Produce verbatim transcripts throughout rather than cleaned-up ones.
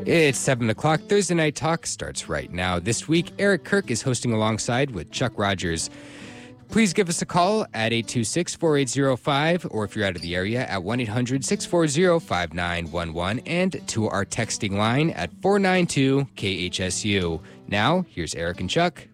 It's seven o'clock. Thursday Night Talk starts right now. This week, Eric Kirk is hosting alongside with Chuck Rogers. Please give us a call at eight two six, four eight zero five, or if you're out of the area, at one eight hundred, six four zero, five nine one one, and to our texting line at four nine two K H S U. Now, here's Eric and Chuck.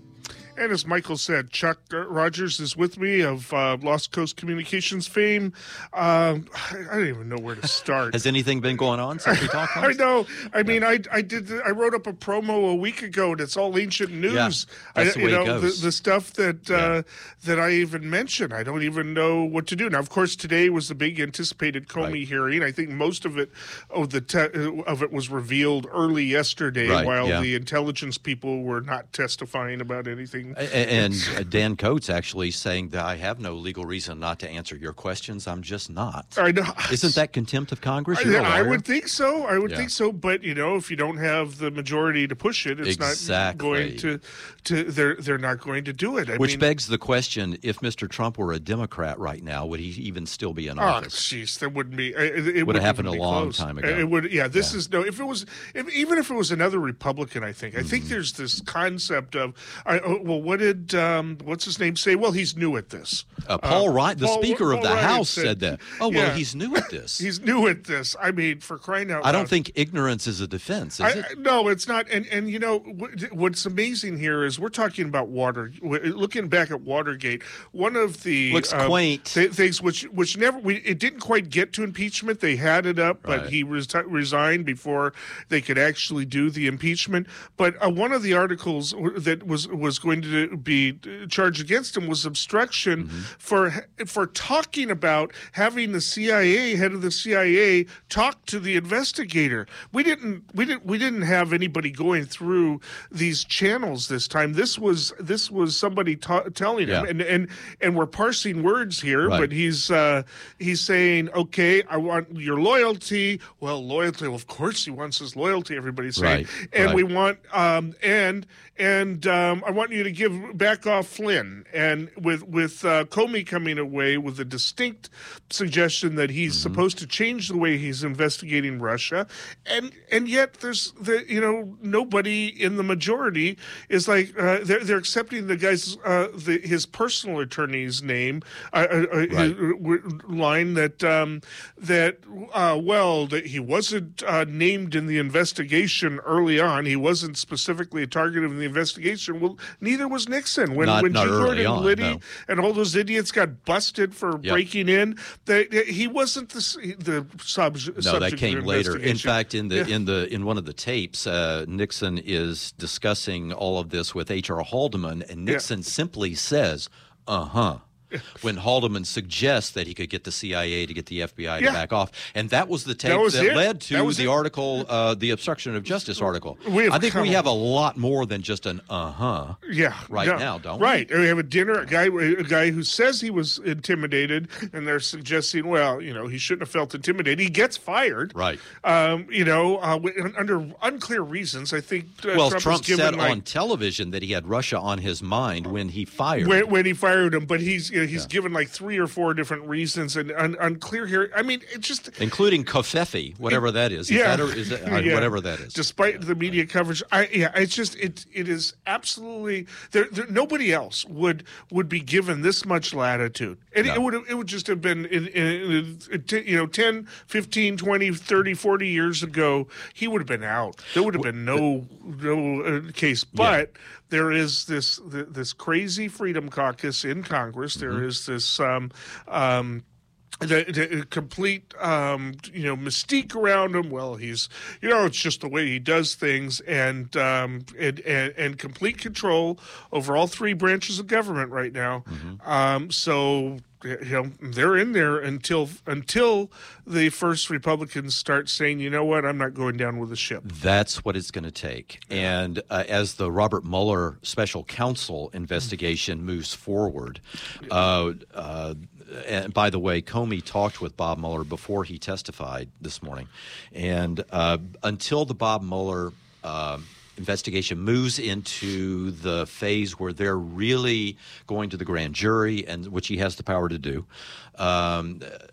And as Michael said, Chuck Rogers is with me of uh, Lost Coast Communications fame. Um, I don't even know where to start. Has anything been going on since we talked last? I know. I mean, I I did. I wrote up a promo a week ago, and it's all ancient news. Yeah, that's I, the way you know, it goes. The, the stuff that uh, Yeah. that I even mentioned. I don't even know what to do now. Of course, today was the big anticipated Comey Right. hearing. I think most of it, oh, the te- of it was revealed early yesterday, Right, while yeah. the intelligence people were not testifying about anything. A- And uh, Dan Coates actually saying that I have no legal reason not to answer your questions. I'm just not. I know. Isn't that contempt of Congress? You're a I, I lawyer. would think so. I would Yeah. think so. But you know, if you don't have the majority to push it, it's not Exactly. going to. To they're they're not going to do it. I Which mean, begs the question: if Mister Trump were a Democrat right now, would he even still be in oh, office? jeez, there wouldn't be. It, it Would wouldn't have happened even a be long close. time ago. It would. Yeah. This Yeah. is no. If it was, if, even if it was another Republican, I think. I Mm-hmm. think there's this concept of. I, oh, well, what did um, what's his name say? Well, he's new at this. Uh, Paul Uh, Ryan, the Paul- Speaker of Paul the Ryan House, said that. Oh well, yeah. he's new at this. He's new at this. I mean, for crying out loud. I don't think ignorance is a defense, is I, it? I- no, it's not. And and you know what, what's amazing here is we're talking about water. Looking back at Watergate, one of the Looks um, quaint. th- things which which never we it didn't quite get to impeachment. They had it up, but Right. he res- resigned before they could actually do the impeachment. But uh, one of the articles that was was going to be charged against him was obstruction Mm-hmm. for for talking about having the C I A head of the C I A talk to the investigator. We didn't we didn't we didn't have anybody going through these channels this time. This was this was somebody ta- telling him, Yeah. and and and we're parsing words here, Right. but he's uh, he's saying, okay, I want your loyalty. Well, loyalty. Well, of course, he wants his loyalty. Everybody's saying, Right, and right. we want um, and and um, I want you to give back off Flynn. And with with uh, Comey coming away with a distinct suggestion that he's Mm-hmm. supposed to change the way he's investigating Russia, and and yet there's the you know nobody in the majority is like uh, they're they're accepting the guy's uh, the his personal attorney's name uh, uh, uh, his, uh, line that um, that uh, well that he wasn't uh, named in the investigation early on. He wasn't specifically a target of the investigation. Well, neither was Nixon when Not- when not G. early Gordon on, Liddy no. and all those idiots got busted for Yep. breaking in. They, they- he wasn't the s- the sub, No, subject that came of later. In investigation. fact, in the Yeah. in the in one of the tapes, uh, Nixon is discussing all of this with H R. Haldeman, and Nixon simply says, "Uh huh." When Haldeman suggests that he could get the C I A to get the F B I to Yeah. back off, and that was the tape That that, was it. led to That was the it. article, uh, the obstruction of justice article. We have I think come we a- have a lot more than just an uh huh. Yeah, right yeah. now, don't we? Right. We have a dinner, a guy, a guy who says he was intimidated, and they're suggesting, well, you know, he shouldn't have felt intimidated. He gets fired. Right. Um, you know, uh, w- under unclear reasons. I think uh, Well, Trump, Trump, was given said like, on television that he had Russia on his mind when he fired. when, when he fired him, but he's you know, he's given like three or four different reasons and un- unclear here. I mean, it just including Kofefi, whatever that is. Is yeah, that or is that, uh, Yeah. whatever that is. Despite the media coverage, I yeah, it's just it it is absolutely there. there nobody else would would be given this much latitude, and No. it would have, it would just have been in, in, in, in you know ten, fifteen, twenty, thirty, forty years ago, he would have been out. There would have been no no uh, case, but. There is this th- this crazy Freedom Caucus in Congress. There Mm-hmm. is this um, um, the, the complete um, you know mystique around him. Well, he's you know it's just the way he does things, and um, and, and and complete control over all three branches of government right now. Mm-hmm. Um, so. You know they're in there until until the first Republicans start saying, you know what, I'm not going down with the ship. That's what it's going to take. And uh, as the Robert Mueller special counsel investigation moves forward, uh, uh, and by the way, Comey talked with Bob Mueller before he testified this morning. And uh, until the Bob Mueller uh, investigation moves into the phase where they're really going to the grand jury, and which he has the power to do, um,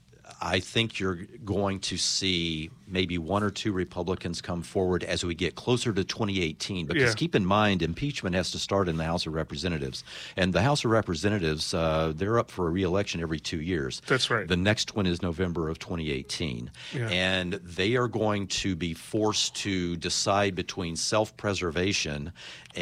I think you're going to see maybe one or two Republicans come forward as we get closer to twenty eighteen. Because Yeah. keep in mind, impeachment has to start in the House of Representatives. And the House of Representatives, uh, they're up for a re-election every two years. That's right. The next one is November of twenty eighteen. Yeah. And they are going to be forced to decide between self-preservation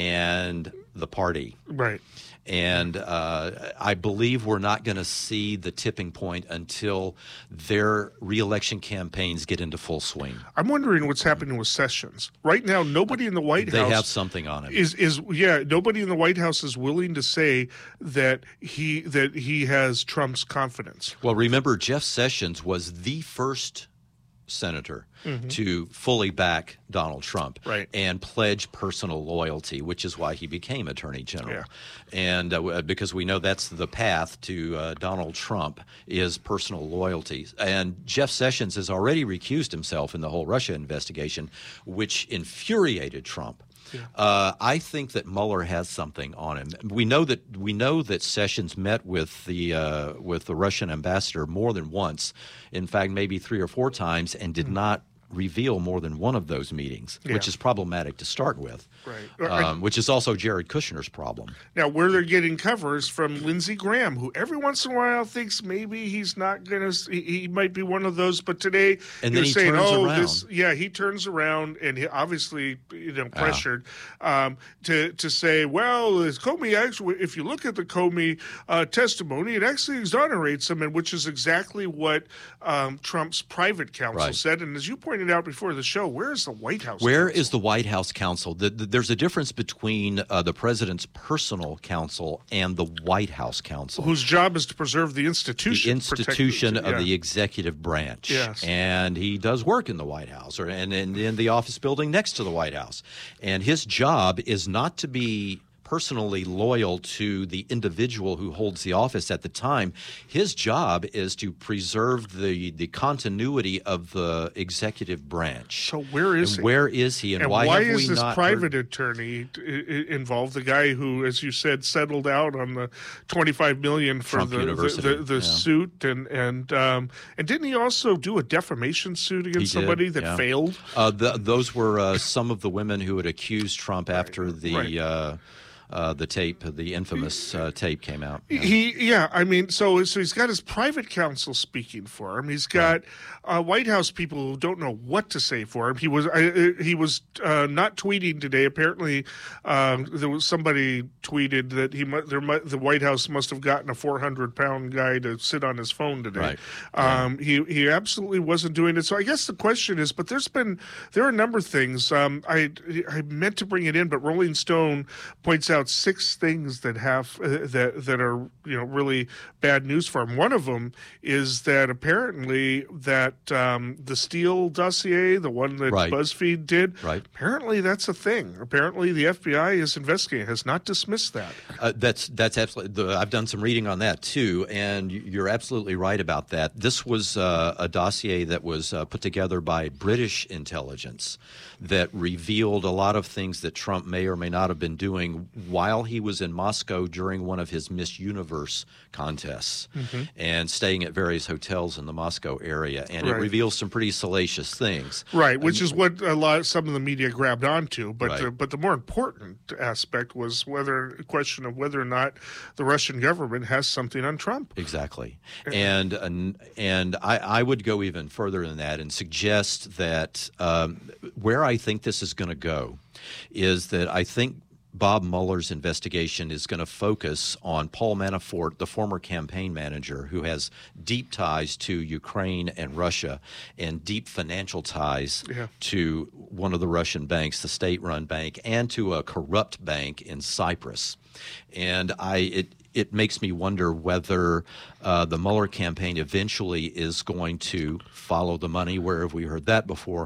and the party. Right. And uh, I believe we're not going to see the tipping point until their reelection campaigns get into full swing. I'm wondering what's happening with Sessions. Right now, nobody in the White They House have something on him. is is yeah, nobody in the White House is willing to say that he that he has Trump's confidence. Well, remember, Jeff Sessions was the first senator mm-hmm. to fully back Donald Trump right. and pledge personal loyalty, which is why he became Attorney General. Yeah. And uh, because we know that's the path to uh, Donald Trump is personal loyalty. And Jeff Sessions has already recused himself in the whole Russia investigation, which infuriated Trump. Yeah. Uh, I think that Mueller has something on him. We know that we know that Sessions met with the uh, with the Russian ambassador more than once. In fact, maybe three or four times, and did mm. not reveal more than one of those meetings, yeah. which is problematic to start with. Right. Um, which is also Jared Kushner's problem. Now, where they're getting covers from Lindsey Graham, who every once in a while thinks maybe he's not going to, he, he might be one of those, but today and you're then he saying, turns oh, around. this, yeah, he turns around and he obviously, you know, pressured ah. um, to, to say, well, is Comey actually, if you look at the Comey uh, testimony, it actually exonerates him, and which is exactly what um, Trump's private counsel right. said. And as you pointed out before the show, where is the White House Where counsel? is the White House counsel? The, the, there's a difference between uh, the president's personal counsel and the White House counsel, whose job is to preserve the institution, the institution protect, of yeah. the executive branch. Yes. And he does work in the White House, or and, and in the office building next to the White House. And his job is not to be personally loyal to the individual who holds the office at the time. His job is to preserve the, the continuity of the executive branch. So where is and he? Where is he? And, and why, why have is we this not private heard... attorney involved? The guy who, as you said, settled out on the twenty-five million dollars for Trump the University. the, the, the yeah. suit, and and um, and didn't he also do a defamation suit against He did, somebody that yeah. failed? Uh, the, those were uh, some of the women who had accused Trump after right. the. Right. Uh, Uh, the tape, the infamous uh, tape came out. Yeah. He, yeah, I mean, so so he's got his private counsel speaking for him. He's got right. uh, White House people who don't know what to say for him. He was I, he was uh, not tweeting today. Apparently, um, there was somebody tweeted that he mu- there mu- the White House must have gotten a four hundred pound guy to sit on his phone today. Right. Um, yeah. He he absolutely wasn't doing it. So I guess the question is, but there's been there are a number of things. Um, I I meant to bring it in, but Rolling Stone points out six things that have uh, that that are you know really bad news for him. One of them is that apparently that um, the Steele dossier, the one that right. BuzzFeed did, right. apparently that's a thing. Apparently the F B I is investigating, has not dismissed that. Uh, that's that's absolutely. The, I've done some reading on that too, and you're absolutely right about that. This was uh, a dossier that was uh, put together by British intelligence that revealed a lot of things that Trump may or may not have been doing while he was in Moscow during one of his Miss Universe contests mm-hmm. and staying at various hotels in the Moscow area. And right. it reveals some pretty salacious things. Right, which is what a lot some of the media grabbed onto. But right. uh, but the more important aspect was whether a question of whether or not the Russian government has something on Trump. Exactly. And and, and I, I would go even further than that and suggest that um, where I think this is going to go is that I think Bob Mueller's investigation is going to focus on Paul Manafort, the former campaign manager who has deep ties to Ukraine and Russia and deep financial ties yeah. to one of the Russian banks, the state-run bank, and to a corrupt bank in Cyprus. And I it it makes me wonder whether uh, the Mueller campaign eventually is going to follow the money. Where have we heard that before?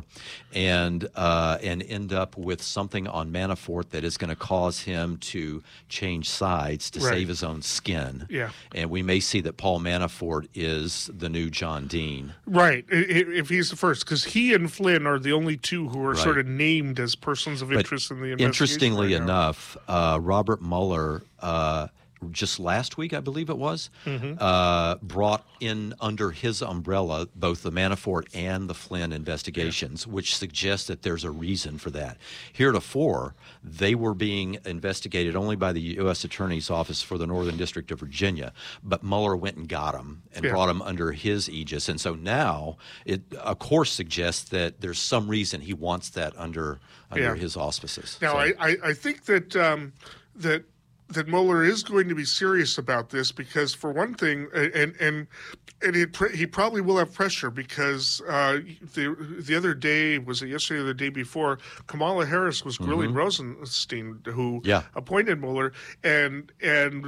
And uh, and end up with something on Manafort that is going to cause him to change sides to right. save his own skin. Yeah. And we may see that Paul Manafort is the new John Dean. Right, if he's the first, because he and Flynn are the only two who are Right. sort of named as persons of But interest in the investigation. interestingly right now. enough, uh, Robert Mueller uh, just last week, I believe it was, Mm-hmm. uh, brought in under his umbrella both the Manafort and the Flynn investigations, which suggests that there's a reason for that. Heretofore, they were being investigated only by the U S Attorney's Office for the Northern District of Virginia, but Mueller went and got them and Yeah. brought them under his aegis. And so now it, of course, suggests that there's some reason he wants that under under Yeah. his auspices. Now, So- I, I, I think that um, that that Mueller is going to be serious about this because, for one thing, and and and it, he probably will have pressure because uh, the the other day, was it yesterday or the day before, Kamala Harris was grilling Rosenstein, who Yeah. appointed Mueller, and and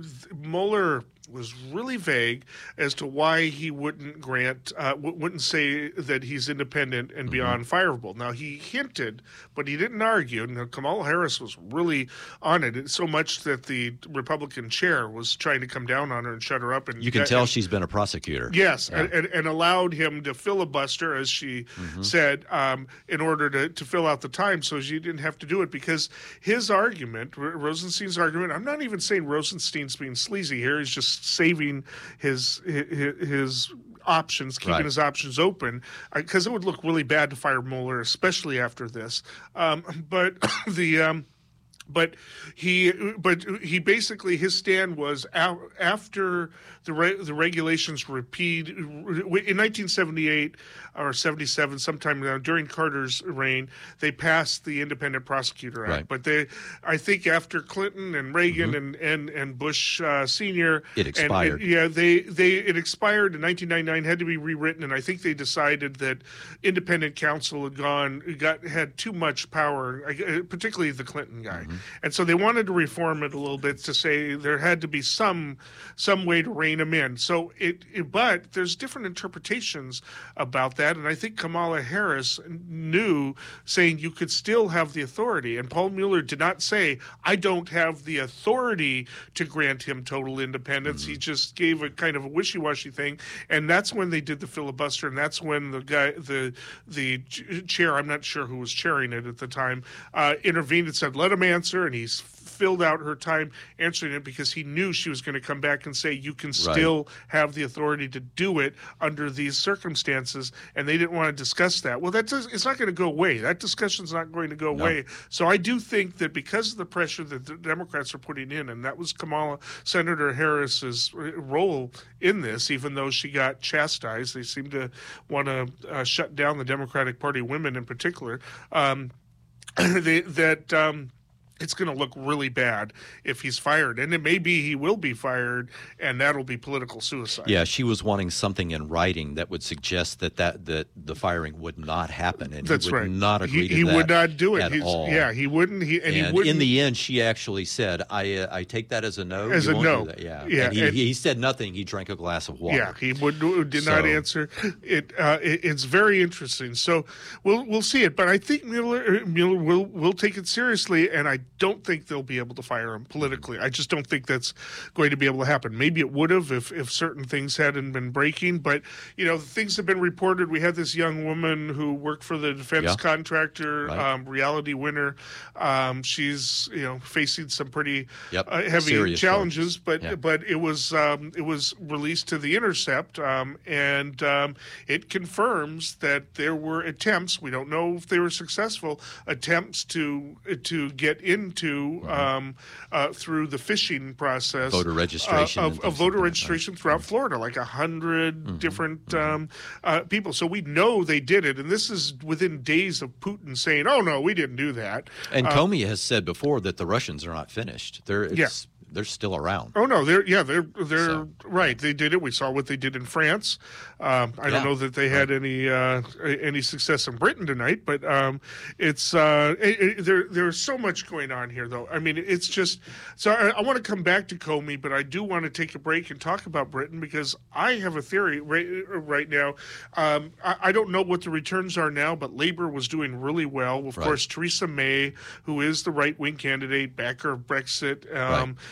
Mueller was really vague as to why he wouldn't grant, uh, w- wouldn't say that he's independent and beyond fireable. Now, he hinted, but he didn't argue. Now, Kamala Harris was really on it, so much that the Republican chair was trying to come down on her and shut her up. And you can and- tell she's been a prosecutor. Yes, Yeah. and, and, and allowed him to filibuster, as she Mm-hmm. said, um, in order to, to fill out the time so she didn't have to do it. Because his argument, R- Rosenstein's argument, I'm not even saying Rosenstein's being sleazy here. He's just saving his his, his options, keeping Right. his options open, because it would look really bad to fire Mueller, especially after this. Um, but the... Um, But he, but he basically, his stand was a- after the re, the regulations repeat in nineteen seventy-eight or seventy-seven, sometime now, during Carter's reign, they passed the Independent Prosecutor Act. Right. But they, I think, after Clinton and Reagan and and and Bush uh, Senior, It and- expired. and, yeah, they they it expired in nineteen ninety-nine, had to be rewritten, and I think they decided that independent counsel had gone got had too much power, uh, particularly the Clinton guy. And so they wanted to reform it a little bit to say there had to be some some way to rein him in. So it, it but there's different interpretations about that, and I think Kamala Harris knew, saying you could still have the authority. And Paul Mueller did not say, I don't have the authority to grant him total independence. He just gave a kind of a wishy-washy thing, and that's when they did the filibuster, and that's when the guy, the the ch- chair, I'm not sure who was chairing it at the time, uh, intervened and said, let him answer, and he's filled out her time answering it because he knew she was going to come back and say you can still have the authority to do it under these circumstances, and they didn't want to discuss that. Well, that does, it's not going to go away. That discussion's not going to go No. away. So I do think that because of the pressure that the Democrats are putting in, and that was Kamala, Senator Harris's role in this, even though she got chastised, they seem to want to uh, shut down the Democratic Party women in particular, um, they, that... Um, it's going to look really bad if he's fired. And it may be he will be fired, and that'll be political suicide. Yeah, she was wanting something in writing that would suggest that that, that the firing would not happen, and That's he would right. not agree he, to he that would not do it. at He's, all. Yeah, he wouldn't. He, and, And, he wouldn't. in the end, she actually said, "I uh, I take that as a no." As You a won't no. do that." Yeah, Yeah, And he, and- he said nothing. He drank a glass of water. Yeah, he would did not So- answer. It, uh, it it's very interesting. So we'll we'll see it, but I think Mueller Mueller will will take it seriously, and I don't think they'll be able to fire him politically. I just don't think that's going to be able to happen. Maybe it would have if if certain things hadn't been breaking, but you know, things have been reported. We had this young woman who worked for the defense Yeah. contractor, Right. um, reality winner. Um, she's you know facing some pretty Yep. uh, heavy Serious challenges, but Yeah. but it was um, it was released to The Intercept, um, and um, it confirms that there were attempts. We don't know if they were successful. Attempts to to get into um, uh, through the phishing process, Voter registration uh, and of, of things voter like that, registration throughout Florida, like a hundred Mm-hmm. different um, uh, people. So we know they did it, and this is within days of Putin saying, "Oh no, we didn't do that." And Uh, Comey has said before that the Russians are not finished. They're it's, Yeah. they're still around. Oh no, they're yeah, they're they're So- right. They did it. We saw what they did in France. Um, I Yeah. don't know that they had any uh, any success in Britain tonight, but um, it's uh, it, it, there. There's so much going on here, though. I mean, it's just. So I, I want to come back to Comey, but I do want to take a break and talk about Britain because I have a theory right, right now. Um, I, I don't know what the returns are now, but Labour was doing really well. Of Right. course, Theresa May, who is the right wing candidate, backer of Brexit. Um,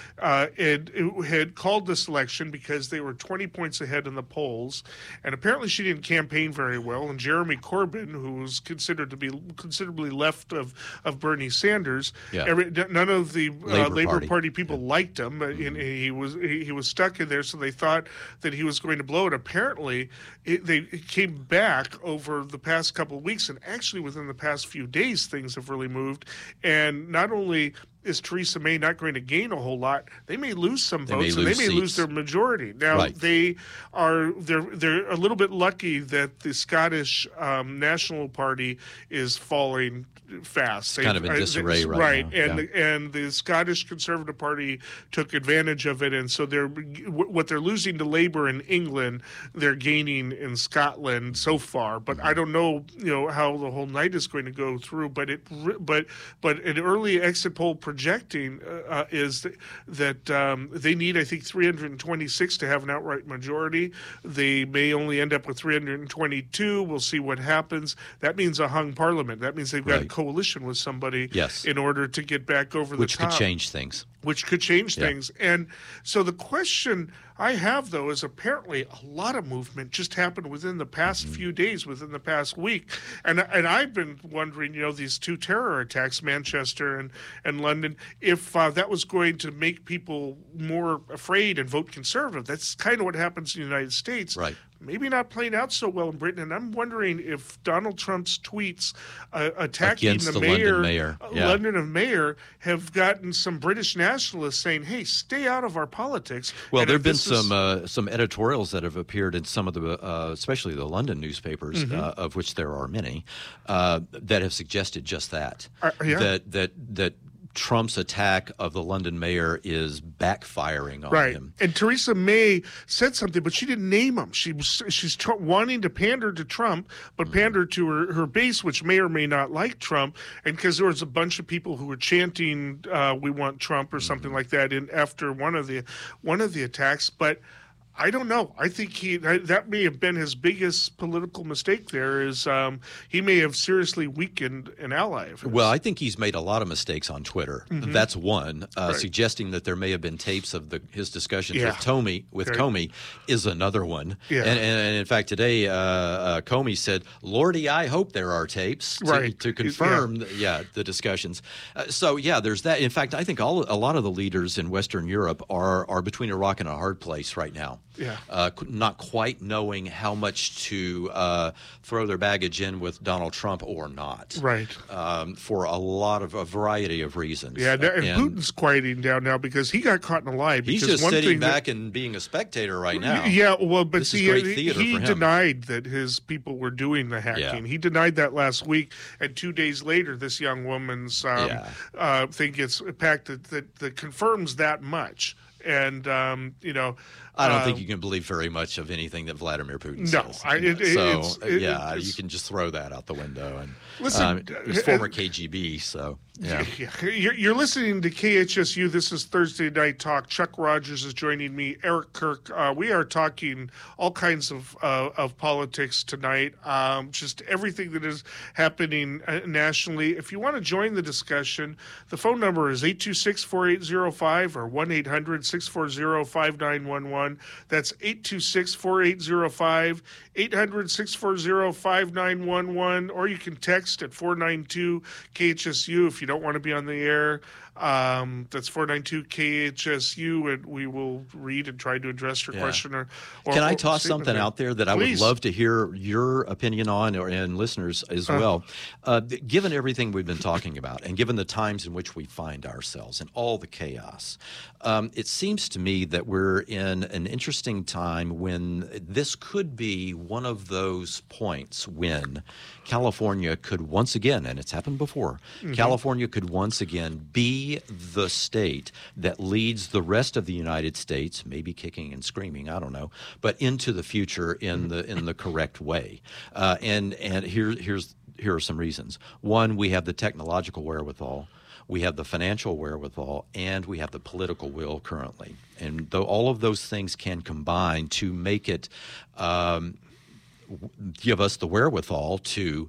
uh, it, it had called this election because they were twenty points ahead in the polls, and apparently she didn't campaign very well. And Jeremy Corbyn, who was considered to be considerably left of, of Bernie Sanders, Yeah. every, none of the Labor uh, Labor Party. Party people yeah. liked him, mm-hmm. and he was he, he was stuck in there. So they thought that he was going to blow it. Apparently, it, they it came back over the past couple of weeks, and actually within the past few days, things have really moved. And not only is Theresa May not going to gain a whole lot, they may lose some They votes, may and lose they may seats. lose their majority. Now Right. they are they're they're a little bit lucky that the Scottish um, National Party is falling fast. It's kind of in disarray right right, now. and Yeah. and the Scottish Conservative Party took advantage of it, and so they're what they're losing to Labour in England, they're gaining in Scotland so far. But I don't know, you know, how the whole night is going to go through. But it, but but an early exit poll projecting uh, is that, that um, they need, I think, three hundred twenty-six to have an outright majority. They may only end up with three hundred twenty-two. We'll see what happens. That means a hung parliament. That means they've got Right. a coalition with somebody Yes. in order to get back over Which the top. could change things. Which could change Yeah. things. And so the question I have, though, is apparently a lot of movement just happened within the past Mm-hmm. few days, within the past week. And and I've been wondering, you know, these two terror attacks, Manchester and, and London, if uh, that was going to make people more afraid and vote conservative. That's kind of what happens in the United States. Right. Maybe not playing out so well in Britain. And I'm wondering if Donald Trump's tweets uh, attacking Against the, the mayor, London mayor. uh, Yeah. London of mayor have gotten some British nationalists saying, hey, stay out of our politics. Well, And there if have been this is- some uh, some editorials that have appeared in some of the, uh, especially the London newspapers, Mm-hmm. uh, of which there are many, uh, that have suggested just that. Uh, yeah. That that that Trump's attack of the London mayor is backfiring on Right, him. and Theresa May said something, but she didn't name him. She was she's tr- wanting to pander to Trump, but Mm. pander to her, her base, which may or may not like Trump. And because there was a bunch of people who were chanting, uh, "We want Trump" or Mm-hmm. something like that, in after one of the one of the attacks, but. I don't know. I think he that may have been his biggest political mistake. There is um, he may have seriously weakened an ally of his. Well, I think he's made a lot of mistakes on Twitter. Mm-hmm. That's one. Uh, Right. Suggesting that there may have been tapes of the, his discussions Yeah. with Comey with Right. Comey is another one. Yeah. And, and, and in fact, today uh, uh, Comey said, "Lordy, I hope there are tapes to, Right. to confirm, yeah. The, yeah, the discussions." Uh, so yeah, there's that. In fact, I think all a lot of the leaders in Western Europe are are between a rock and a hard place right now. Yeah. Uh, not quite knowing how much to uh, throw their baggage in with Donald Trump or not. Right. Um, for a lot of a variety of reasons. Yeah, and, and And Putin's quieting down now because he got caught in a lie. he's because just one sitting thing that- back and being a spectator right now. Yeah, well, but This is see, great he, theater he for him. denied that his people were doing the hacking. Yeah. He denied that last week, and two days later, this young woman's um, Yeah. uh, thing gets packed that, that, that confirms that much. And um, you know, I don't uh, think you can believe very much of anything that Vladimir Putin No, says. I- it- it- so it's- uh, it- yeah, it's- you can just throw that out the window. And Listen, um, it was uh, former uh, K G B, so yeah. Yeah. You're, you're listening to K H S U. This is Thursday Night Talk. Chuck Rogers is joining me. Eric Kirk. Uh, we are talking all kinds of uh, of politics tonight. Um, just everything that is happening uh, nationally. If you want to join the discussion, the phone number is eight two six, four eight zero five or one eight hundred, six four zero, five nine one one. That's eight two six, four eight zero five, eight hundred, six four zero, five nine one one. Or you can text at four nine two K H S U if you don't want to be on the air. Um, that's four nine two K H S U, and we will read and try to address your Yeah. question. Or, or Can I or toss statement something there. out there that I Please. would love to hear your opinion on, or and listeners as Uh. well? Uh, th- given everything we've been talking about, and given the times in which we find ourselves and all the chaos, um, it seems to me that we're in an interesting time when this could be one of those points when California could once again, and it's happened before, Mm-hmm. California could once again be the state that leads the rest of the United States, maybe kicking and screaming, I don't know, but into the future in the in the correct way. Uh, and and here here's here are some reasons. One, we have the technological wherewithal. We have the financial wherewithal, and we have the political will currently. And though all of those things can combine to make it um, give us the wherewithal to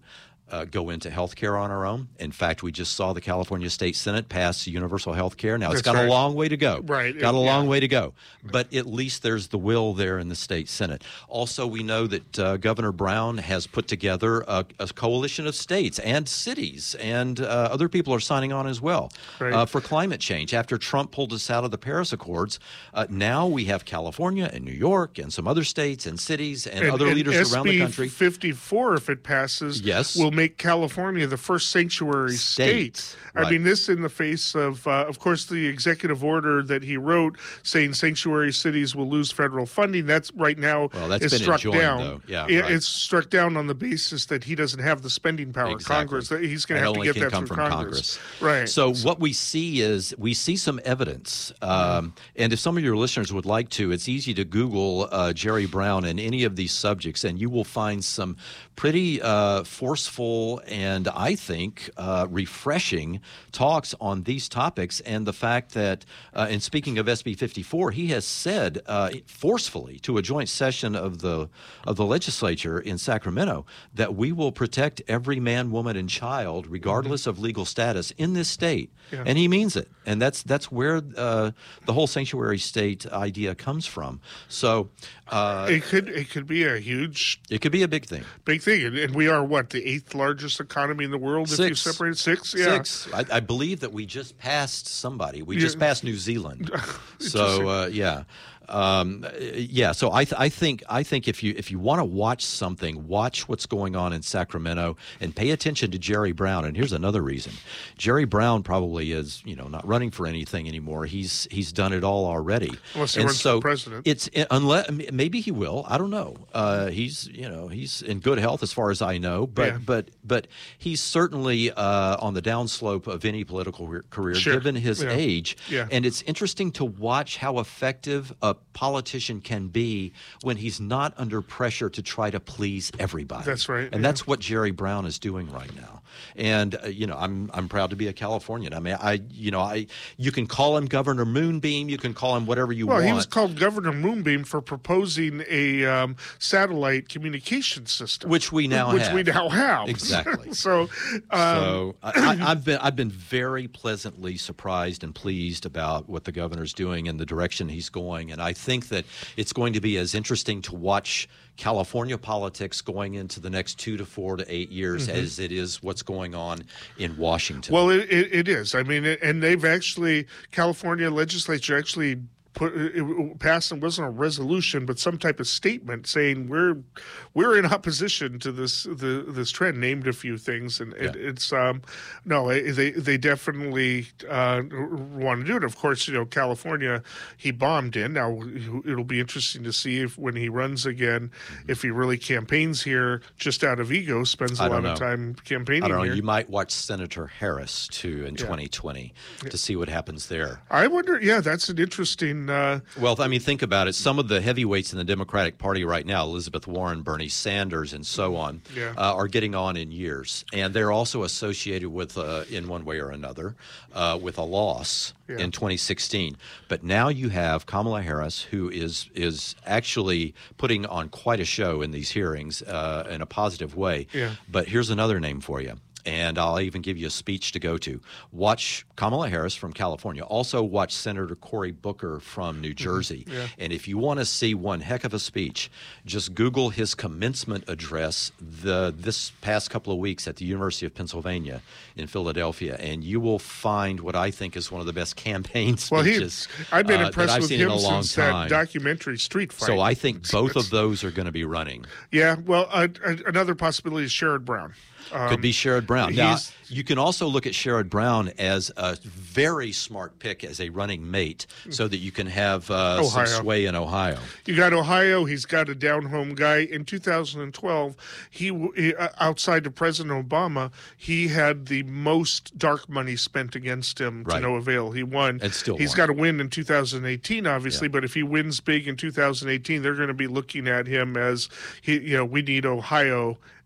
uh, go into health care on our own. In fact, we just saw the California State Senate pass universal health care. Now, it's That's got right. a long way to go. Right. Got a Yeah. long way to go. But at least there's the will there in the state Senate. Also, we know that uh, Governor Brown has put together a, a coalition of states and cities, and uh, other people are signing on as well Right. uh, for climate change. After Trump pulled us out of the Paris Accords, uh, now we have California and New York and some other states and cities and, And, other and leaders around the S B country. fifty-four, if it passes, Yes. will make California the first sanctuary State. state. Right. I mean, this in the face of, uh, of course, the executive order that he wrote saying sanctuary cities will lose federal funding. That's right now Well, that's is been struck enjoined, down. though. Yeah, It- right. It's struck down on the basis that he doesn't have the spending power. Exactly. Congress, that he's going It to have to only get can that come through from Congress. Congress. Right. So what we see is we see some evidence, um, and if some of your listeners would like to, it's easy to Google uh, Jerry Brown and any of these subjects, and you will find some pretty uh, forceful and I think uh, refreshing talks on these topics, and the fact that, uh, and speaking of S B fifty-four, he has said uh, forcefully to a joint session of the of the legislature in Sacramento that we will protect every man, woman, and child, regardless of legal status, in this state, Yeah. and he means it. And that's that's where uh, the whole sanctuary state idea comes from. So uh, it could it could be a huge it could be a big thing. big thing, and, and we are what the eighth largest economy in the world if you Six. separate six. Yeah. Six. I, I believe that we just passed somebody. We Yeah. just passed New Zealand. So uh, yeah, um, yeah. So I, th- I think I think if you if you want to watch something, watch what's going on in Sacramento and pay attention to Jerry Brown. And here's another reason: Jerry Brown probably is you know not running for anything anymore. He's he's done it all already. Unless he and runs for so president. It's unless maybe he will. I don't know. Uh, he's you know he's in good health as far as I know. But Yeah. but but he's certainly uh, on the downslope of any political re- career, Sure. given his Yeah. age. Yeah. And it's interesting to watch how effective a politician can be when he's not under pressure to try to please everybody. That's right, And yeah. that's what Jerry Brown is doing right now. And uh, you know, I'm I'm proud to be a Californian. I mean, I you know, I you can call him Governor Moonbeam, you can call him whatever you Well, want. he was called Governor Moonbeam for proposing a um, satellite communication system, Which we now which have. we now have. Exactly. so, um, So I, I, I've been I've been very pleasantly surprised and pleased about what the governor's doing and the direction he's going, and I think that it's going to be as interesting to watch California politics going into the next two to four to eight years as it is what's going on in Washington. well, it, it, it is. I mean, and they've actually California legislature actually put it passed, and wasn't a resolution but some type of statement saying we're we're in opposition to this the this trend, named a few things, and it, Yeah. it's um no they they definitely uh want to do it. Of course, you know, California he bombed in. Now it'll be interesting to see if when he runs again, if he really campaigns here just out of ego, spends a I lot don't of know. time campaigning I don't know. here. You might watch Senator Harris too in twenty twenty to see what happens there. I wonder, yeah, that's an interesting uh Well, I mean, think about it. Some of the heavyweights in the Democratic Party right now, Elizabeth Warren, Bernie Sanders, and so on, Yeah. uh, are getting on in years. And they're also associated with, uh, in one way or another, uh, with a loss Yeah. in twenty sixteen. But now you have Kamala Harris, who is is actually putting on quite a show in these hearings uh, in a positive way. Yeah. But here's another name for you. And I'll even give you a speech to go to. Watch Kamala Harris from California. Also watch Senator Cory Booker from New Jersey. Yeah. And if you want to see one heck of a speech, just Google his commencement address the this past couple of weeks at the University of Pennsylvania in Philadelphia, and you will find what I think is one of the best campaign well he speeches I've been uh, that impressed I've with seen him in a long since that time. documentary Street Fight. So I think both of those are going to be running. Yeah, well, uh, uh, another possibility is Sherrod Brown. Um, Could be Sherrod Brown. Now, he's- you can also look at Sherrod Brown as a very smart pick as a running mate so that you can have uh, some Ohio. sway in Ohio. You got Ohio. He's got a down-home guy. In two thousand twelve, he, w- he uh, outside of President Obama, he had the most dark money spent against him Right. to no avail. He won. And still He's won. got to win in two thousand eighteen, obviously. Yeah. But if he wins big in two thousand eighteen, they're going to be looking at him as he. You know, we need Ohio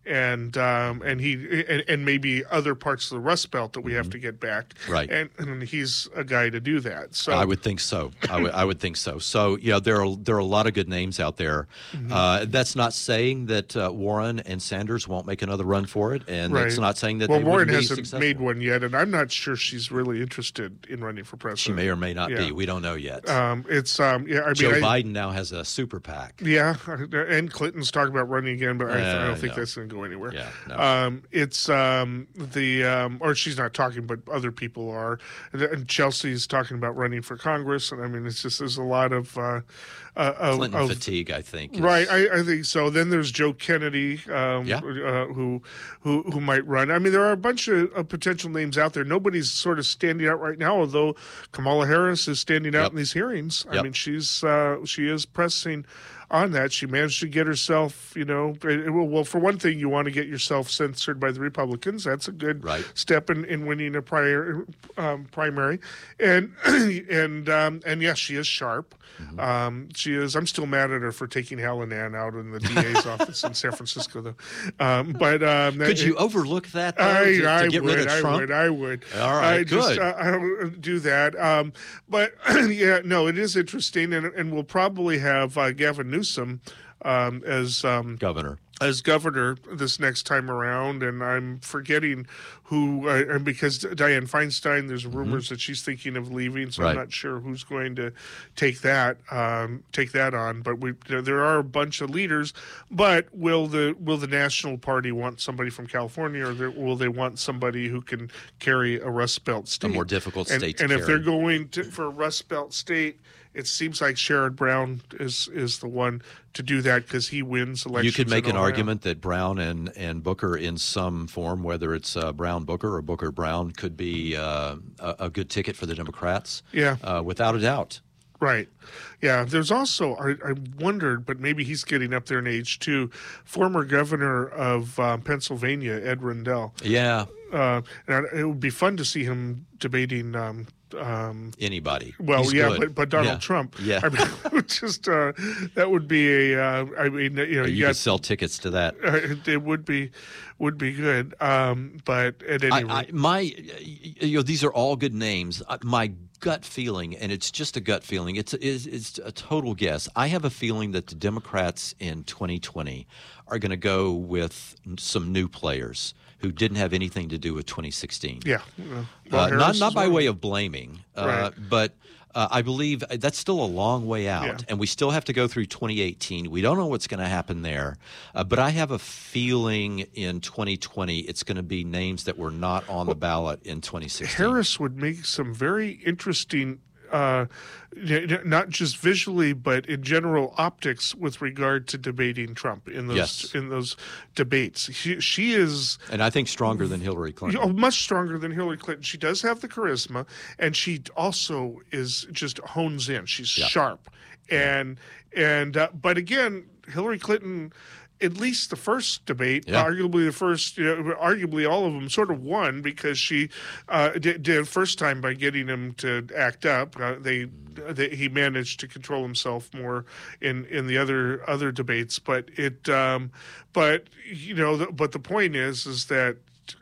and um, and he and, and maybe other parts of the Rust Belt that we have to get back. Right. And, and he's a guy to do that. So I would think so. I would I would think so. So yeah, there are there are a lot of good names out there. Mm-hmm. Uh, that's not saying that uh, Warren and Sanders won't make another run for it, and Right. that's not saying that well, they Warren wouldn't be hasn't successful. made one yet, and I'm not sure she's really interested in running for She president. may or may not Yeah. be. We don't know yet. Um, it's um, yeah. I mean, Joe I, Biden now has a super PAC. Yeah, and Clinton's talking about running again, but I, Uh, I don't think no. that's going to go anywhere. Yeah, no. Um, it's um, the um, or she's not talking, but other people are. And, and Chelsea's talking about running for Congress, and I mean, it's just there's a lot of uh, uh, of, Clinton of- fatigue, I think. is- Right, I, I think so. Then there's Joe Kennedy, um, Yeah. uh, who, who who might run. I mean, there are a bunch of, of potential names out there. Nobody's sort of standing out right now, although Kamala Harris is standing out Yep. in these hearings. I Yep. mean, she's uh, she is pressing on that. She managed to get herself, you know, it- well, well, for one thing, you want to get yourself censored by the Republicans. That's a good Right. step in, in winning a prior, um, primary. And and um, and yes, she is sharp. Mm-hmm. Um, she is. I'm still mad at her for taking Helen Ann out in the D A's office in San Francisco, though. Um, but um, Could you overlook that, though, I, to, to I get would, rid of I Trump? would, I would. All right, I just, good. uh, I don't do that. Um, but yeah, no, it is interesting, and and we'll probably have uh, Gavin Newsom um, as um, Governor. as governor this next time around, and I'm forgetting who. Uh, and because Dianne Feinstein, there's rumors that she's thinking of leaving, so Right. I'm not sure who's going to take that um, take that on. But we there are a bunch of leaders. But will the will the National Party want somebody from California, or there, will they want somebody who can carry a Rust Belt state, more difficult and, state to And if carry. they're going to, for a Rust Belt state, it seems like Sherrod Brown is is the one to do that because he wins elections. You could make in an Ohio. argument that Brown and, and Booker in some form, whether it's uh, Brown Booker or Booker Brown, could be uh, a, a good ticket for the Democrats. Yeah. Uh, without a doubt. Right. Yeah. There's also, I, I wondered, but maybe he's getting up there in age too, former governor of um, Pennsylvania, Ed Rendell. Yeah. Uh, and it would be fun to see him debating. Um, um, Anybody. well, He's yeah, good. but, but Donald Yeah. Trump. Yeah. I mean, it would just uh, that would be a. Uh, I mean, you know, you you could got, sell tickets to that. uh, it, it would be would be good. Um, but at any I, rate, I, my, you know, these are all good names. Uh, My gut feeling, and it's just a gut feeling. It's it's, it's a total guess. I have a feeling that the Democrats in twenty twenty are going to go with some new players who didn't have anything to do with twenty sixteen. yeah. Well, well, Uh, Harris not is not by one. way of blaming, uh, Right. but uh, I believe that's still a long way out, Yeah. and we still have to go through twenty eighteen. We don't know what's going to happen there, uh, but I have a feeling in twenty twenty it's going to be names that were not on the ballot in twenty sixteen. Harris would make some very interesting, uh, n- n- not just visually, but in general optics with regard to debating Trump in those Yes. in those debates. She, she is and I think stronger than Hillary Clinton. oh, much stronger than Hillary Clinton. She does have the charisma, and she also is just hones in. She's Yeah. sharp, and and uh, but again, Hillary Clinton. At least the first debate, Yeah. arguably the first, you know, arguably all of them, sort of won because she uh, did, did first time by getting him to act up. Uh, they, they he managed to control himself more in, in the other other debates, but it, um, but you know, the, but the point is, is that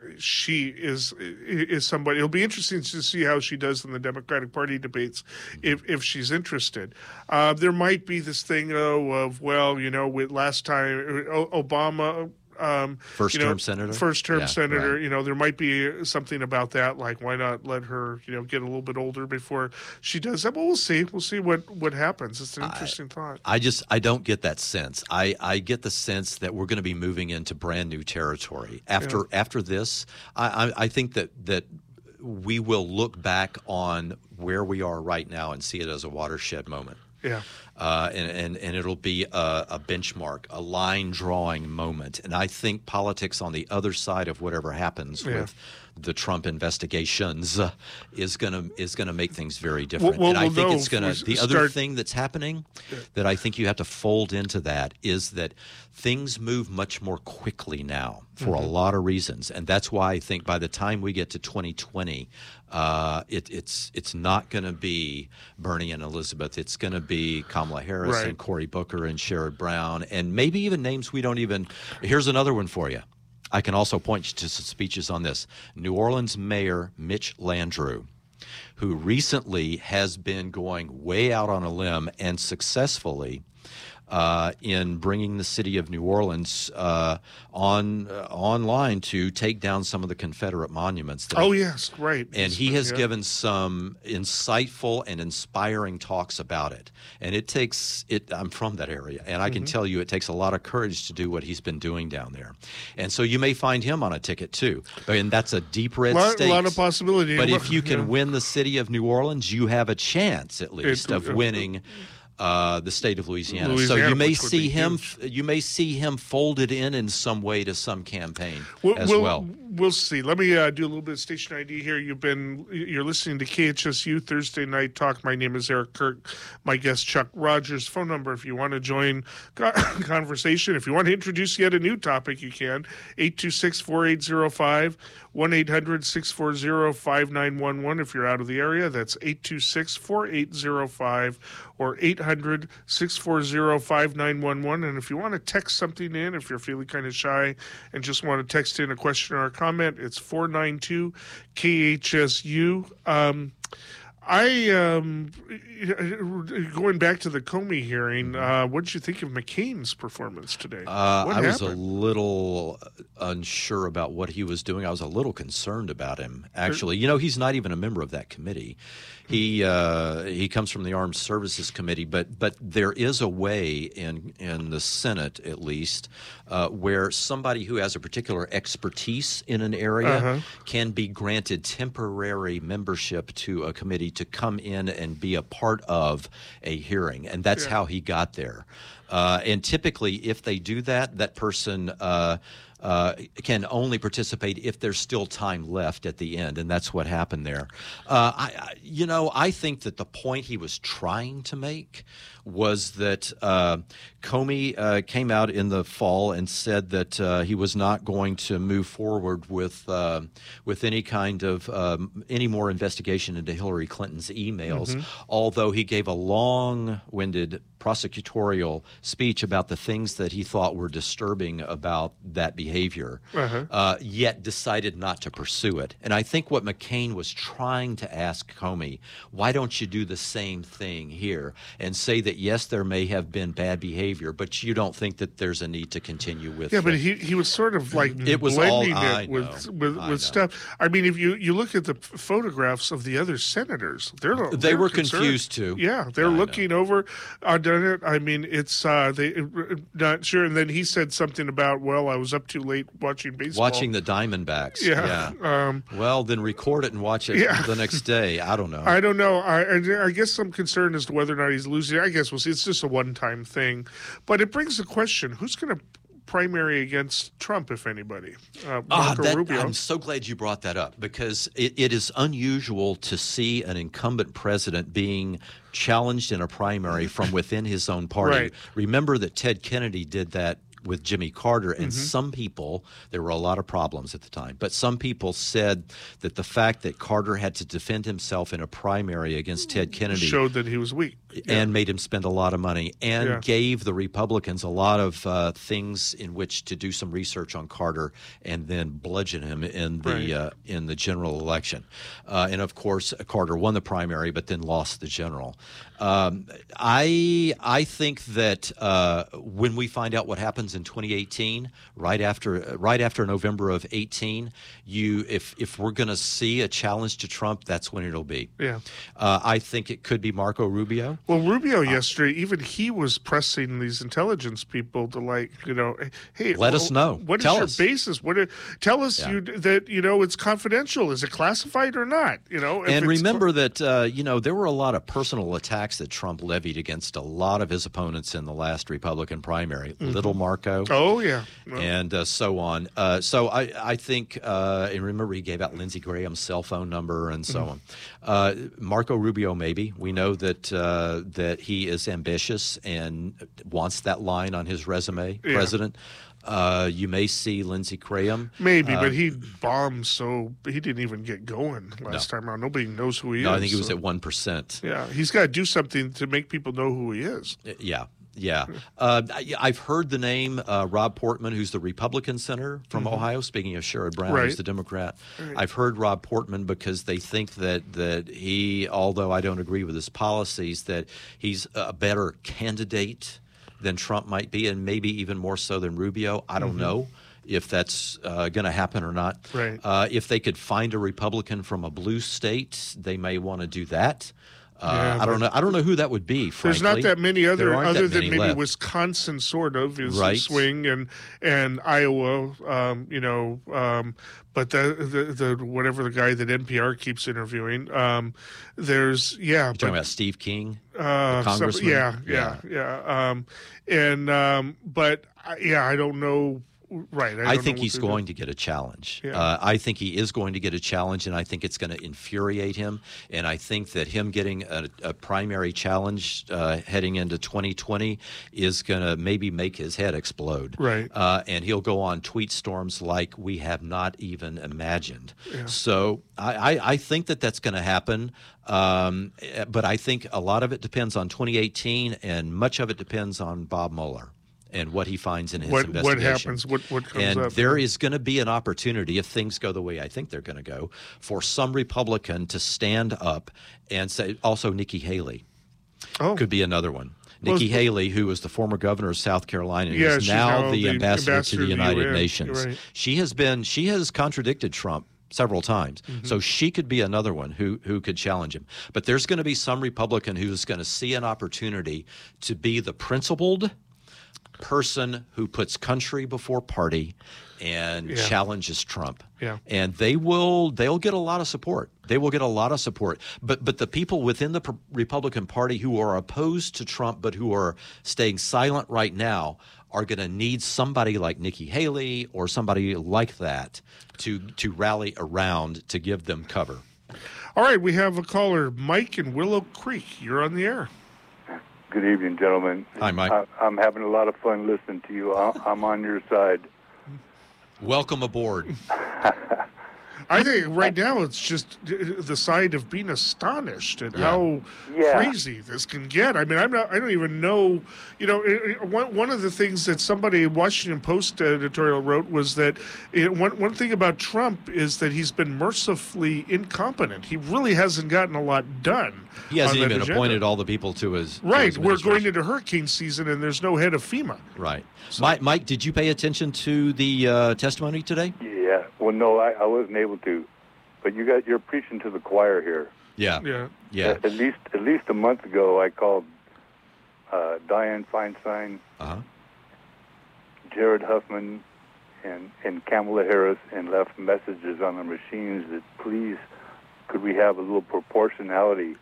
she is is somebody. It'll be interesting to see how she does in the Democratic Party debates if if she's interested. Uh, there might be this thing though of well, you know, with last time O- Obama. Um, First you know, term senator? First term Yeah, senator. right. You know, there might be something about that. Like, why not let her, you know, get a little bit older before she does that? But we'll see. We'll see what what happens. It's an interesting thought. I just I don't get that sense. I, I get the sense that we're going to be moving into brand new territory after Yeah. after this. I, I I think that that we will look back on where we are right now and see it as a watershed moment. Yeah. Uh, and, and, and it'll be a, a benchmark, a line drawing moment. And I think politics on the other side of whatever happens Yeah. with the Trump investigations uh, is gonna is gonna make things very different. well, and I we'll think know it's if gonna. we The other start- thing that's happening that I think you have to fold into that is that things move much more quickly now for Mm-hmm. a lot of reasons, and that's why I think by the time we get to twenty twenty, uh, it, it's it's not going to be Bernie and Elizabeth. It's going to be Kamala Harris Right. and Cory Booker and Sherrod Brown, and maybe even names we don't even. Here's another one for you: I can also point you to some speeches on this. New Orleans Mayor Mitch Landrieu, who recently has been going way out on a limb and successfully uh, in bringing the city of New Orleans uh, on uh, online to take down some of the Confederate monuments. That oh, yes, right. And He's he been- has yeah. given some insightful and inspiring talks about it. And it takes it. I'm from that area, and I can Mm-hmm. tell you it takes a lot of courage to do what he's been doing down there. And so you may find him on a ticket too. And that's a deep red lot, state. lot of possibility. But if you can Yeah. win the city of New Orleans, you have a chance at least It- of winning uh, the state of Louisiana. so Louisiana, you may which would see be him. huge. You may see him folded in in some way to some campaign We'll, as we'll, well. We'll see. Let me uh, do a little bit of station I D here. You've been you're listening to K H S U Thursday Night Talk. My name is Eric Kirk. My guest Chuck Rogers. Phone number if you want to join co- conversation. If you want to introduce yet a new topic, you can. eight two six, four eight zero five, one eight hundred, six four zero, five nine one one. If you're out of the area, that's eight two six, four eight zero five or eight hundred, six four zero, five nine one one. And if you want to text something in, if you're feeling kind of shy and just want to text in a question or a comment, it's four nine two K H S U. Um, I, um, going back to the Comey hearing, uh, what did you think of McCain's performance today? Uh, what I was a happened? little unsure about what he was doing. I was a little concerned about him, actually. You know, he's not even a member of that committee. He uh, he comes from the Armed Services Committee, but but there is a way in in the Senate, at least, uh, where somebody who has a particular expertise in an area Uh-huh. can be granted temporary membership to a committee to come in and be a part of a hearing, and that's Yeah. how he got there. Uh, and typically, if they do that, that person uh, uh, can only participate if there's still time left at the end, and that's what happened there. Uh, I, I, you know, I think that the point he was trying to make was that uh, Comey uh, came out in the fall and said that uh, he was not going to move forward with uh, with any kind of um, any more investigation into Hillary Clinton's emails, although he gave a long-winded prosecutorial speech about the things that he thought were disturbing about that behavior, Uh-huh. uh, yet decided not to pursue it. And I think what McCain was trying to ask Comey, why don't you do the same thing here and say that, yes, there may have been bad behavior, but you don't think that there's a need to continue with Yeah, but it. he, he was sort of like It was all- blending I it with know, with, I with know. stuff. I mean, if you, you look at the p- photographs of the other senators, they're They they're were concerned. confused, too. Yeah, they're I know. looking over on it. I mean, it's uh, they not sure. And then he said something about, well, I was up too late watching baseball. Watching the Diamondbacks. Yeah. Um, Well, then record it and watch it Yeah. the next day. I don't know. I don't know. I, I I guess some concern as to whether or not he's losing. I guess we'll see. It's just a one-time thing, but it brings the question: who's going to primary against Trump, if anybody? Uh, Ah, Marco that- Rubio. I'm so glad you brought that up because it, it is unusual to see an incumbent president being challenged in a primary from within his own party. Right. Remember that Ted Kennedy did that with Jimmy Carter, and Mm-hmm. some people, there were a lot of problems at the time, but some people said that the fact that Carter had to defend himself in a primary against Ted Kennedy Showed that he was weak. and made him spend a lot of money and Yeah. gave the Republicans a lot of uh, things in which to do some research on Carter and then bludgeon him in the Right. uh, in the general election. Uh, and of course, Carter won the primary, but then lost the general. Um, I I think that uh, when we find out what happens in twenty eighteen, right after right after November of eighteen, you if if we're going to see a challenge to Trump, that's when it'll be. Yeah. Uh, I think it could be Marco Rubio. Well, Rubio Uh, yesterday, even he was pressing these intelligence people to, like, you know, hey, Let well, us know. What is Tell your us. basis? What? Are, tell us Yeah. you that you know it's confidential. Is it classified or not? You know. if And it's remember that, uh, you know, there were a lot of personal attacks that Trump levied against a lot of his opponents in the last Republican primary. Little Marco. Oh yeah. Well, And uh, so on. Uh, so I, I think, uh, and remember he gave out Lindsey Graham's cell phone number and so on. Uh, Marco Rubio, maybe. We know that uh, that he is ambitious and wants that line on his resume, Yeah. president. Uh, you may see Lindsey Graham. maybe, uh, but he bombed, so he didn't even get going last time out. Nobody knows who he No, is. I think he was so- at one percent. Yeah, he's got to do something to make people know who he is. Yeah. Yeah. Uh, I, I've heard the name uh, Rob Portman, who's the Republican senator from mm-hmm. Ohio, speaking of Sherrod Brown, right. who's the Democrat. Right. I've heard Rob Portman because they think that, that he, although I don't agree with his policies, that he's a better candidate than Trump might be, and maybe even more so than Rubio. I don't mm-hmm. know if that's uh, going to happen or not. Right. Uh, if they could find a Republican from a blue state, they may want to do that. Uh, yeah, I don't know. I don't know who that would be. Frankly, there's not that many other other than maybe left. Wisconsin, sort of is right. a swing, and and Iowa, um, you know, um, but the, the the whatever the guy that N P R keeps interviewing, um, there's yeah. You're but, talking about Steve King, uh, the congressman. Some, yeah, yeah, yeah, yeah. Um, and um, but yeah, I don't know. Right. I, I think he's going to get a challenge. Yeah. Uh, I think he is going to get a challenge, and I think it's going to infuriate him. And I think that him getting a, a primary challenge uh, heading into twenty twenty is going to maybe make his head explode. Right. Uh, and he'll go on tweet storms like we have not even imagined. Yeah. So I, I, I think that that's going to happen. Um, but I think a lot of it depends on twenty eighteen, and much of it depends on Bob Mueller and what he finds in his what, investigation. What happens? What, what comes and up? And there is going to be an opportunity, if things go the way I think they're going to go, for some Republican to stand up and say, also Nikki Haley oh. could be another one. Well, Nikki Haley, who was the former governor of South Carolina, and yeah, is now, now the, the ambassador, ambassador to the to the United U N. Nations. Right. She has been, she has contradicted Trump several times. Mm-hmm. So she could be another one who who could challenge him. But there's going to be some Republican who's going to see an opportunity to be the principled person who puts country before party and yeah. challenges Trump. Yeah. And they will they'll get a lot of support. They will get a lot of support. But but the people within the P- Republican Party who are opposed to Trump but who are staying silent right now are going to need somebody like Nikki Haley or somebody like that to to rally around to give them cover. All right, we have a caller, Mike in Willow Creek. You're on the air. Good evening, gentlemen. Hi, Mike. I, I'm having a lot of fun listening to you. I, I'm on your side. Welcome aboard. I think right now it's just the side of being astonished at Yeah. how Yeah. crazy this can get. I mean, I'm not. I don't even know. You know, it, it, one one of the things that somebody in Washington Post editorial wrote was that it, one one thing about Trump is that he's been mercifully incompetent. He really hasn't gotten a lot done. He hasn't on that even agenda. appointed all the people to his to Right, his we're going administration. into hurricane season, and there's no head of FEMA. Right. Mike, Mike, did you pay attention to the uh, testimony today? Yeah. Well, no, I, I wasn't able to. But you got you're preaching to the choir here. Yeah. Yeah. Yeah. At, at least at least a month ago, I called uh, Dianne Feinstein, Uh-huh. Jared Huffman, and and Kamala Harris, and left messages on the machines that please, could we have a little proportionality?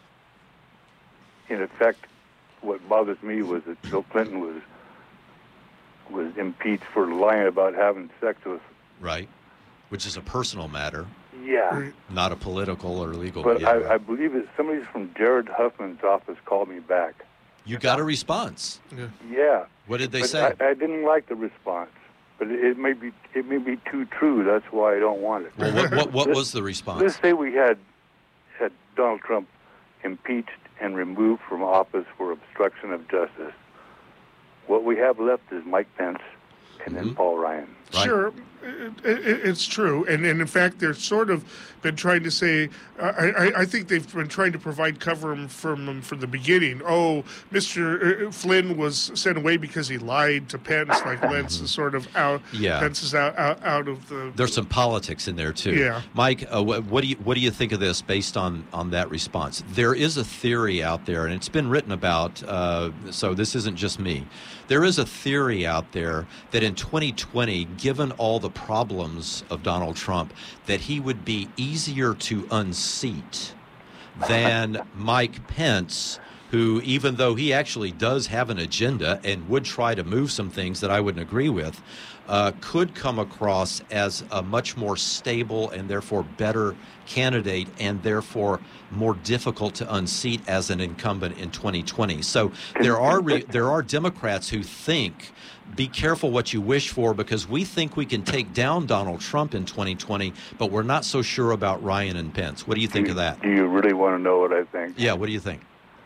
In effect, what bothers me was that Bill Clinton was was impeached for lying about having sex with. Right. Which is a personal matter, Yeah. not a political or legal. But yeah, I, right. I believe that somebody from Jared Huffman's office called me back. You got a response. Yeah. Yeah. What did they But say? I, I didn't like the response. But it, it may be it may be too true. That's why I don't want it. Well, what, what, what Let's- was the Let's response? say we had had Donald Trump impeached and removed from office for obstruction of justice. What we have left is Mike Pence and then Mhm. Paul Ryan. Right. Sure, it, it, it's true, and, and in fact, they're sort of been trying to say. I, I, I think they've been trying to provide cover from them from the beginning. Oh, Mister Flynn was sent away because he lied to Pence. Like Pence is sort of out. Yeah. Pence is out out, out of the. There's some politics in there too. Yeah. Mike, uh, what, what do you what do you think of this based on on that response? There is a theory out there, and it's been written about. Uh, so this isn't just me. There is a theory out there that in twenty twenty, given all the problems of Donald Trump, that he would be easier to unseat than Mike Pence, who, even though he actually does have an agenda and would try to move some things that I wouldn't agree with, uh, could come across as a much more stable and therefore better candidate and therefore more difficult to unseat as an incumbent in twenty twenty. So there are re- there are Democrats who think, be careful what you wish for, because we think we can take down Donald Trump in twenty twenty, but we're not so sure about Ryan and Pence. What do you think do, of that? Do you really want to know what I think? Yeah, what do you think?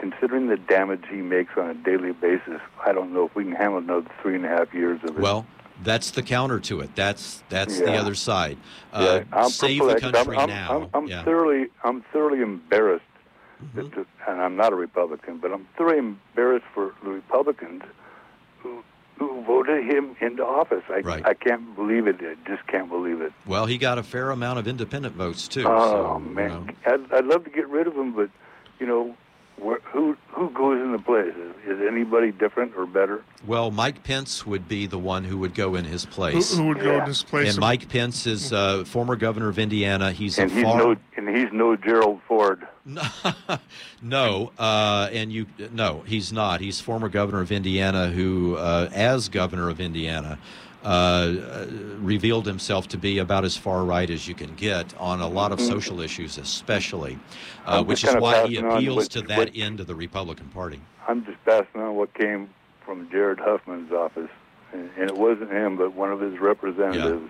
considering the damage he makes on a daily basis, I don't know if we can handle another three and a half years of it. Well, that's the counter to it. That's that's Yeah. the other side. Uh, yeah, I'm save the perplexed. country I'm, I'm, now. I'm, I'm yeah. thoroughly, I'm thoroughly embarrassed, Mhm. that, and I'm not a Republican, but I'm thoroughly embarrassed for the Republicans who who voted him into office. I, Right. I can't believe it. I just can't believe it. Well, he got a fair amount of independent votes too. Oh so, you man, know. I'd, I'd love to get rid of him, but you know, where, who who goes in the place? Is, is anybody different or better? Well, Mike Pence would be the one who would go in his Who, place. who would go in Yeah. this place? And Mike Pence is uh, former governor of Indiana. He's And a he's far no and he's no Gerald Ford. no, uh, and you no, he's not. He's former governor of Indiana, who, uh, as governor of Indiana, uh, uh, revealed himself to be about as far right as you can get on a lot of social issues, especially, uh, I'm which just is kinda why he passing on appeals what- to that what- end of the Republican Party. I'm just passing on what came from Jared Huffman's office, and, and it wasn't him, but one of his representatives.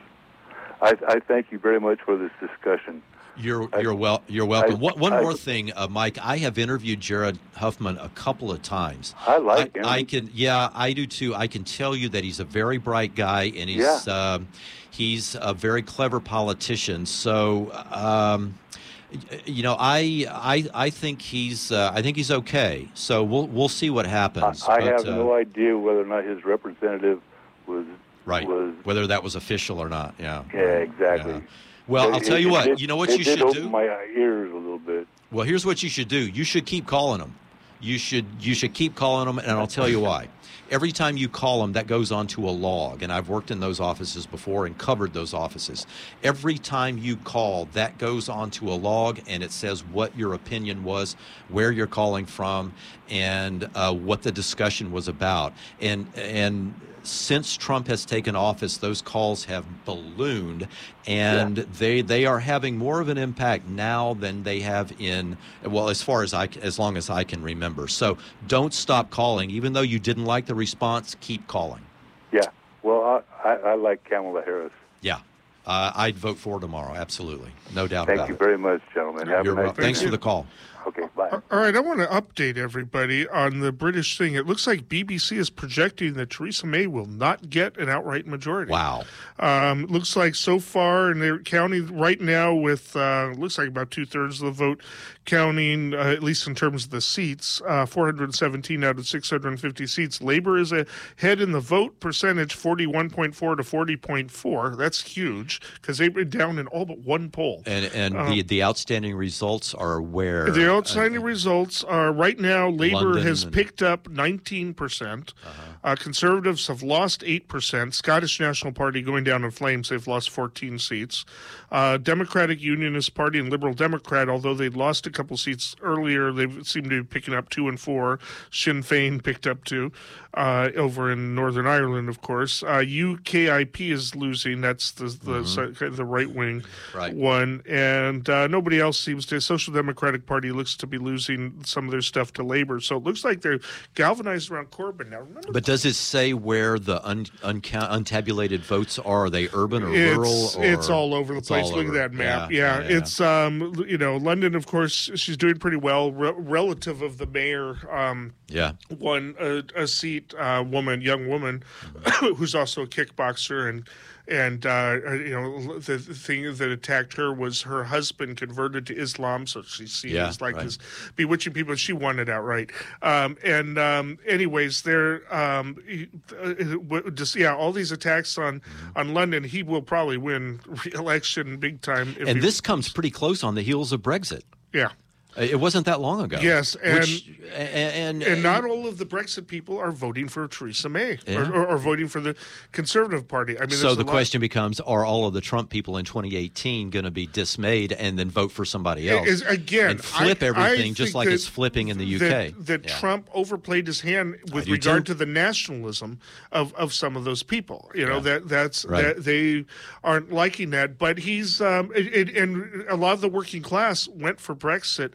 I, I thank you very much for this discussion. You're I- you're well you're welcome. I- one one I- more thing, uh, Mike. I have interviewed Jared Huffman a couple of times. I like I, him. I can yeah I do too. I can tell you that he's a very bright guy and he's Yeah. um, he's a very clever politician. So. Um, you know, I I I think he's uh, I think he's okay. So we'll we'll see what I, happens. I but, have uh, no idea whether or not his representative was right was. whether that was official or not. Yeah. Yeah, exactly. Yeah. Well, But I'll tell it- you it what. did- You know what it you did should open do. my ears a little bit. Well, here's what you should do. You should keep calling them. You should you should keep calling them, and I'll tell you why. Every time you call them, that goes onto a log, and I've worked in those offices before and covered those offices. Every time you call, that goes onto a log, and it says what your opinion was, where you're calling from, and uh, what the discussion was about. And and since Trump has taken office, those calls have ballooned, and Yeah. they they are having more of an impact now than they have in, well, as far as I as long as I can remember. So don't stop calling, even though you didn't like the response. Keep calling. Yeah. Well, I, I, I like Kamala Harris. Yeah, uh, I'd vote for tomorrow. Absolutely, no doubt Thank about you it. very much, gentlemen. Have You're a nice wel- Thanks day. for the call. Okay, bye. All right, I want to update everybody on the British thing. It looks like B B C is projecting that Theresa May will not get an outright majority. Wow. Um, looks like so far, and they're counting right now with uh, looks like about two thirds of the vote, counting uh, at least in terms of the seats, uh, four hundred seventeen out of six hundred fifty seats. Labor is ahead in the vote percentage, forty-one point four to forty point four. That's huge because they've been down in all but one poll. And and the the outstanding results are where The outstanding results are right now, Labor London has and- picked up nineteen percent. Uh-huh. Uh, Conservatives have lost eight percent. Scottish National Party going down in flames. They've lost fourteen seats. Uh, Democratic Unionist Party and Liberal Democrat, although they'd lost a couple seats earlier, they seem to be picking up two and four. Sinn Féin picked up two uh, over in Northern Ireland, of course. Uh, U K I P is losing. That's the the, the right wing Mm-hmm. Right. one. And uh, nobody else seems to. Social Democratic Party looks to be losing some of their stuff to Labor. So it looks like they're galvanized around Corbyn. Now, remember, But does it say where the un, uncount, untabulated votes are? Are they urban or it's, rural? Or it's all over the it's place. all Look over. at that map. Yeah, Yeah, yeah, yeah. it's um, you know, London. Of course, she's doing pretty well re- relative of the mayor. Um, Yeah. won a, a seat, uh, woman, young woman, who's also a kickboxer, and and uh, you know the, the thing that attacked her was her husband converted to Islam, so she's seen Yeah, as like right. this bewitching people. She won it outright. Um, and um, anyways, there, um, uh, just yeah, all these attacks on Mm-hmm. on London, he will probably win re-election big time. If And he- this comes pretty close on the heels of Brexit. yeah. It wasn't that long ago. Yes, and- Which, and, and And not all of the Brexit people are voting for Theresa May Yeah. or, or, or voting for the Conservative Party. I mean, so there's a the lot- question becomes: are all of the Trump people in twenty eighteen going to be dismayed and then vote for somebody else? Is, again, and flip I- I everything just think like that- it's flipping in the U K. That, that Yeah. Trump overplayed his hand with do regard too. to the nationalism of, of some of those people. You know Yeah. that that's Right. that they aren't liking that. But he's um, it, it, and a lot of the working class went for Brexit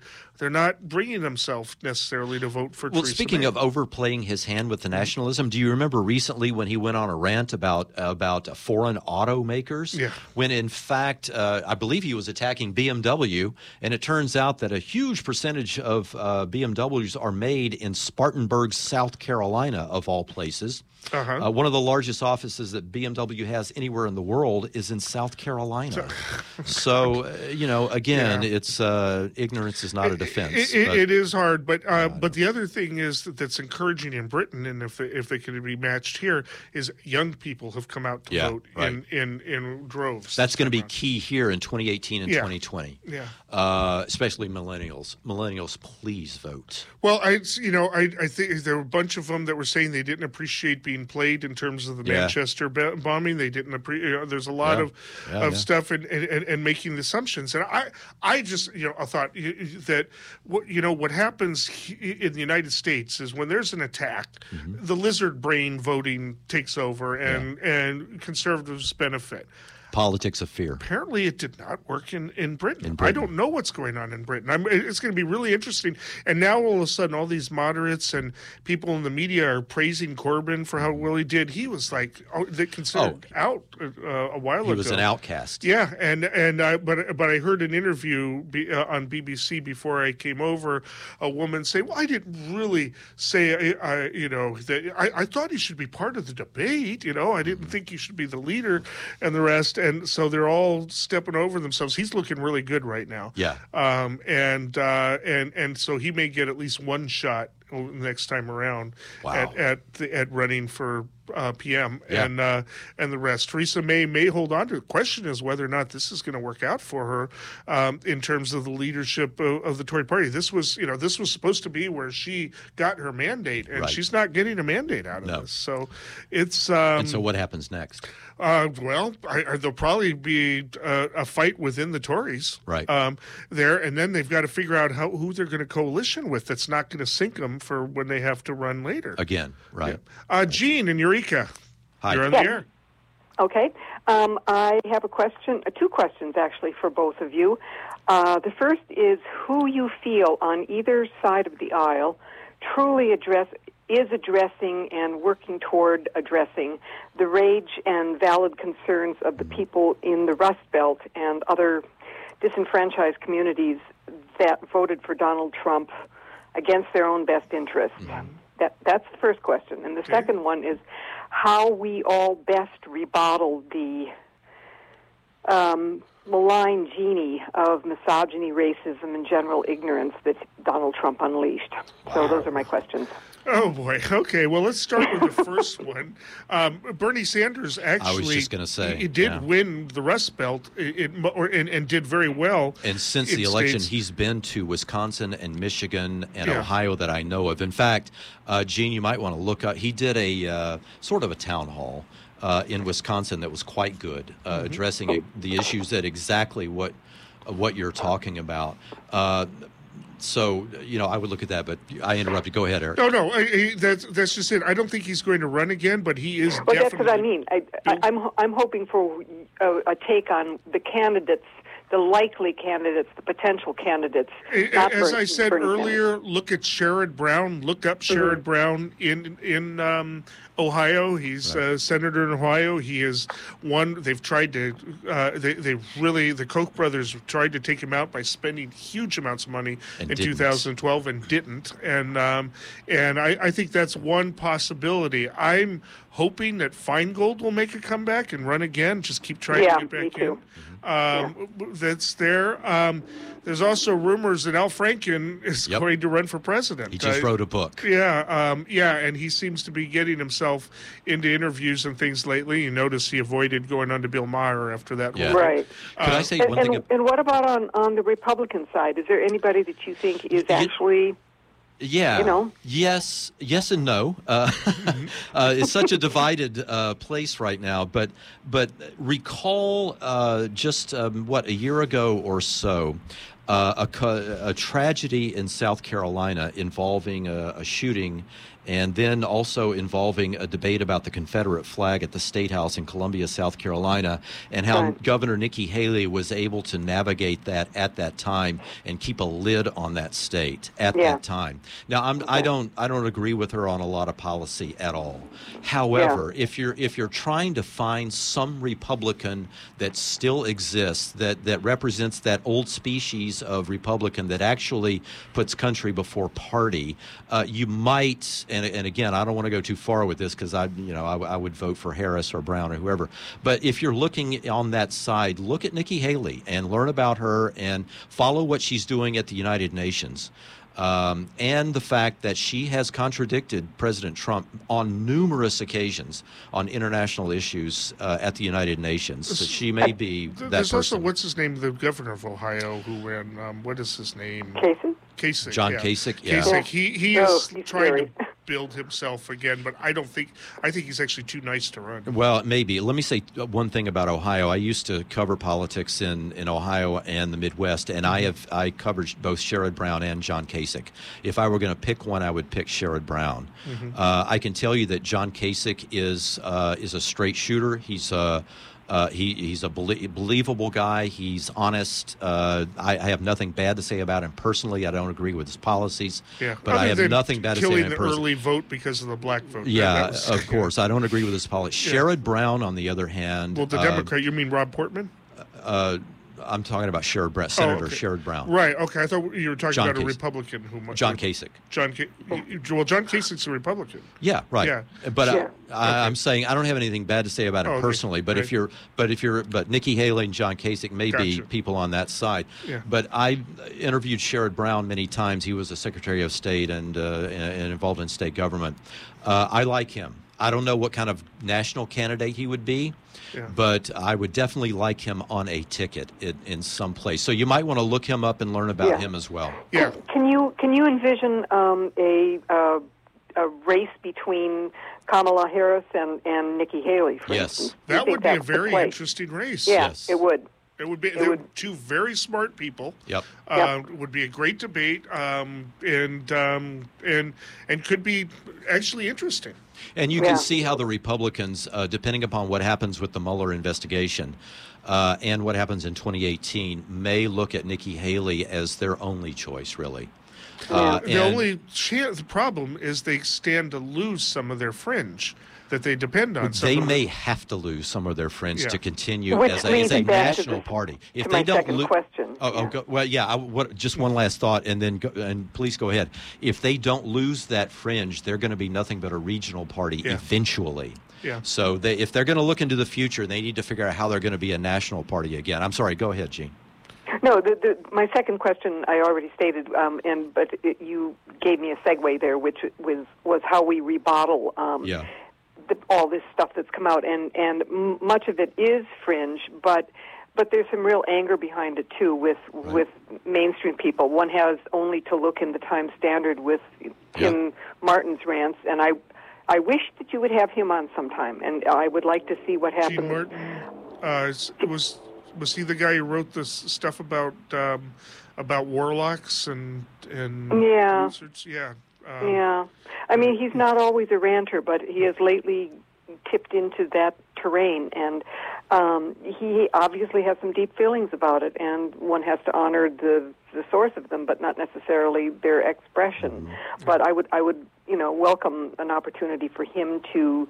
they're not bringing themselves necessarily to vote for Well, Theresa speaking May. of overplaying his hand with the nationalism, do you remember recently when he went on a rant about about foreign automakers? Yeah. When in fact, uh, I believe he was attacking B M W, and it turns out that a huge percentage of uh, B M Ws are made in Spartanburg, South Carolina, of all places. Uh-huh. Uh, one of the largest offices that B M W has anywhere in the world is in South Carolina. So, uh, you know, again, Yeah. it's uh, ignorance is not a defense. It, it, but- it is hard, but uh, but the other thing is that that's encouraging in Britain, and if they, if they could be matched here, is young people have come out to Yeah, vote right. in, in in droves. That's going to be this time key here in twenty eighteen and Yeah. twenty twenty. Yeah. Uh, especially millennials. Millennials, please vote. around. Well, I you know I I think there were a bunch of them that were saying they didn't appreciate being played in terms of the Yeah. Manchester ba- bombing. They didn't appreciate. You know, there's a lot Yeah. of Yeah, of yeah. stuff and, and, and, and making assumptions, and I I just you know I thought y- y- that what you know what happens he- in the United States is when there's an attack, Mm-hmm. the lizard brain voting takes over, and and conservatives benefit. Politics of fear. Apparently, it did not work in, in Britain. In I Britain. don't know what's going on in Britain. I'm, it's going to be really interesting. And now, all of a sudden, all these moderates and people in the media are praising Corbyn for how well he did. He was like, oh, they considered out uh, a while He ago. was an outcast. Yeah, and and I but but I heard an interview be, uh, on B B C before I came over. A woman say, "Well, I didn't really say, I, I you know, that I, I thought he should be part of the debate. You know, I didn't think he should be the leader, and the rest." And so they're all stepping over themselves. He's looking really good right now. Yeah. Um. And uh. And and so he may get at least one shot next time around. Wow. At at the, at running for. Uh, P M Yeah. and uh, and the rest. Theresa May may hold on to it. The question is whether or not this is going to work out for her um, in terms of the leadership of, of the Tory party. This was, you know, this was supposed to be where she got her mandate, and Right. she's not getting a mandate out of No. this. So it's um, And so what happens next? uh, well, I, I, there'll probably be a, a fight within the Tories, Right. Um, there, and then they've got to figure out how who they're going to coalition with. That's not going to sink them for when they have to run later. Again, right? Uh, Gene in Eureka, Hi. you're on Yes. the air. Okay. Um, I have a question, uh, two questions actually for both of you. Uh, the first is who you feel on either side of the aisle truly address is addressing and working toward addressing the rage and valid concerns of the people in the Rust Belt and other disenfranchised communities that voted for Donald Trump against their own best interests. That that's the first question. And the second one is how we all best rebottle the um, malign genie of misogyny, racism, and general ignorance that Donald Trump unleashed. So those are my questions. Oh boy. Okay. Well, let's start with the first one. Um, Bernie Sanders actually just gonna say, he, he did yeah. win the Rust Belt, it, or, and, and did very well. And since in the election, states- he's been to Wisconsin and Michigan and Yeah. Ohio that I know of. In fact, uh, Gene, you might want to look up. He did a uh, sort of a town hall uh, in Wisconsin that was quite good, uh, Mm-hmm. addressing uh, the issues that exactly what uh, what you're talking about. Uh, so, you know, I would look at that, but I interrupted. Go ahead, Eric. No, no, I, I, that's that's just it. I don't think he's going to run again, but he is. Well, that's definitely, what I mean. I, I, I'm I'm hoping for a, a take on the candidates, the likely candidates, the potential candidates. A- not As Bernie- I said Bernie earlier, look at Sherrod Brown. Look up Sherrod Brown in in um, Ohio. He's a senator in Ohio. He is one. They've tried to. Uh, they they really the Koch brothers tried to take him out by spending huge amounts of money And in didn't. two thousand twelve and didn't. And um, and I, I think that's one possibility. I'm hoping that Feingold will make a comeback and run again. Just keep trying Yeah, to get back me too. in. Um, That's there. Um, there's also rumors that Al Franken is Yep. going to run for president. He just Uh, wrote a book. Yeah, um, yeah, and he seems to be getting himself into interviews and things lately. You notice he avoided going on to Bill Maher after that. Yeah. whole- Right. Could I say And, one thing? and, and what about on, on the Republican side? Is there anybody that you think is You- actually Yeah. you know? Yes, yes, and no. Uh, uh, it's such a divided uh, place right now. But but recall uh, just um, what a year ago or so, uh, a, co- a tragedy in South Carolina involving a, a shooting, and then also involving a debate about the Confederate flag at the State House in Columbia, South Carolina, and how Right. Governor Nikki Haley was able to navigate that at that time and keep a lid on that state at Yeah. that time. Now, I'm, I don't I don't agree with her on a lot of policy at all. However, if you're if you're trying to find some Republican that still exists, that that represents that old species of Republican that actually puts country before party, uh, you might. And, and again, I don't want to go too far with this because I, you know, I, I would vote for Harris or Brown or whoever. But if you're looking on that side, look at Nikki Haley and learn about her and follow what she's doing at the United Nations. Um, and the fact that she has contradicted President Trump on numerous occasions on international issues uh, at the United Nations. So she may be that There's also, person. what's his name, the governor of Ohio who ran, um, what is his name? Casey? Kasich. John yeah. Kasich, yeah. Kasich. He, he Oh, is he's trying scary. to build himself again, but I don't think, I think he's actually too nice to run. Well, maybe. Let me say one thing about Ohio. I used to cover politics in, in Ohio and the Midwest, and I have I covered both Sherrod Brown and John Kasich. If I were going to pick one, I would pick Sherrod Brown. Mm-hmm. Uh, I can tell you that John Kasich is uh, is a straight shooter. He's uh, Uh, he, he's a belie- believable guy. He's honest. Uh, I, I have nothing bad to say about him personally. I don't agree with his policies, Yeah. but Other I have than nothing bad to say killing about him the personally. early vote because of the black vote. That- Yeah, that was- of course. I don't agree with his policies. Yeah. Sherrod Brown, on the other hand, Well, the uh, Democrat, you mean Rob Portman? uh, I'm talking about Sherrod Brown, Senator Oh, okay. Sherrod Brown. Right. Okay. I thought you were talking John about a Kasich. Republican who might. John Kasich. John. Ka- well, John Kasich's a Republican. Yeah, right. Yeah. But Yeah. I, I, I'm saying I don't have anything bad to say about him Oh, okay. personally. But if Right. you're, but if you're, but Nikki Haley and John Kasich may be Gotcha. people on that side. Yeah. But I interviewed Sherrod Brown many times. He was a Secretary of State and uh, and, and involved in state government. Uh, I like him. I don't know what kind of national candidate he would be. Yeah. But I would definitely like him on a ticket in, in some place. So you might want to look him up and learn about Yeah. him as well. Yeah. Can you can you envision um, a uh, a race between Kamala Harris and, and Nikki Haley, for Yes. instance? Do you That think would be a that's the very play? interesting race. Yeah, Yes. it would. It would be It they're would- two very smart people. Yep. Uh, Would be a great debate, um, and um, and and could be actually interesting. And you Yeah. can see how the Republicans, uh, depending upon what happens with the Mueller investigation uh, and what happens in twenty eighteen, may look at Nikki Haley as their only choice, really. Uh, The and- only chance, the problem is they stand to lose some of their fringe that they depend on. Some They of may them- have to lose some of their friends Yeah. to continue Which as a, leads as a me back to national the- party. If to they my don't second lo- question. Oh, oh Yeah. go, well, yeah. I, what, just one last thought, and then go, and please go ahead. If they don't lose that fringe, they're going to be nothing but a regional party Yeah. eventually. Yeah. So they, if they're going to look into the future, they need to figure out how they're going to be a national party again. I'm sorry. Go ahead, Gene. No, the, the, my second question I already stated, um, and but it, you gave me a segue there, which was was how we rebottle um, Yeah. the, all this stuff that's come out, and and m- much of it is fringe, but but there's some real anger behind it too with Right. with mainstream people. One has only to look in the Times Standard with Tim Yeah. Martin's rants, and I I wish that you would have him on sometime, and I would like to see what Gene happens. Martin uh, is- was was he the guy who wrote this stuff about um, about warlocks and and Yeah. wizards? Yeah. Um, Yeah. I mean, he's not always a ranter, but he has lately tipped into that terrain, and um, he obviously has some deep feelings about it, and one has to honor the the source of them, but not necessarily their expression. Mm-hmm. But I would, I would, you know, welcome an opportunity for him to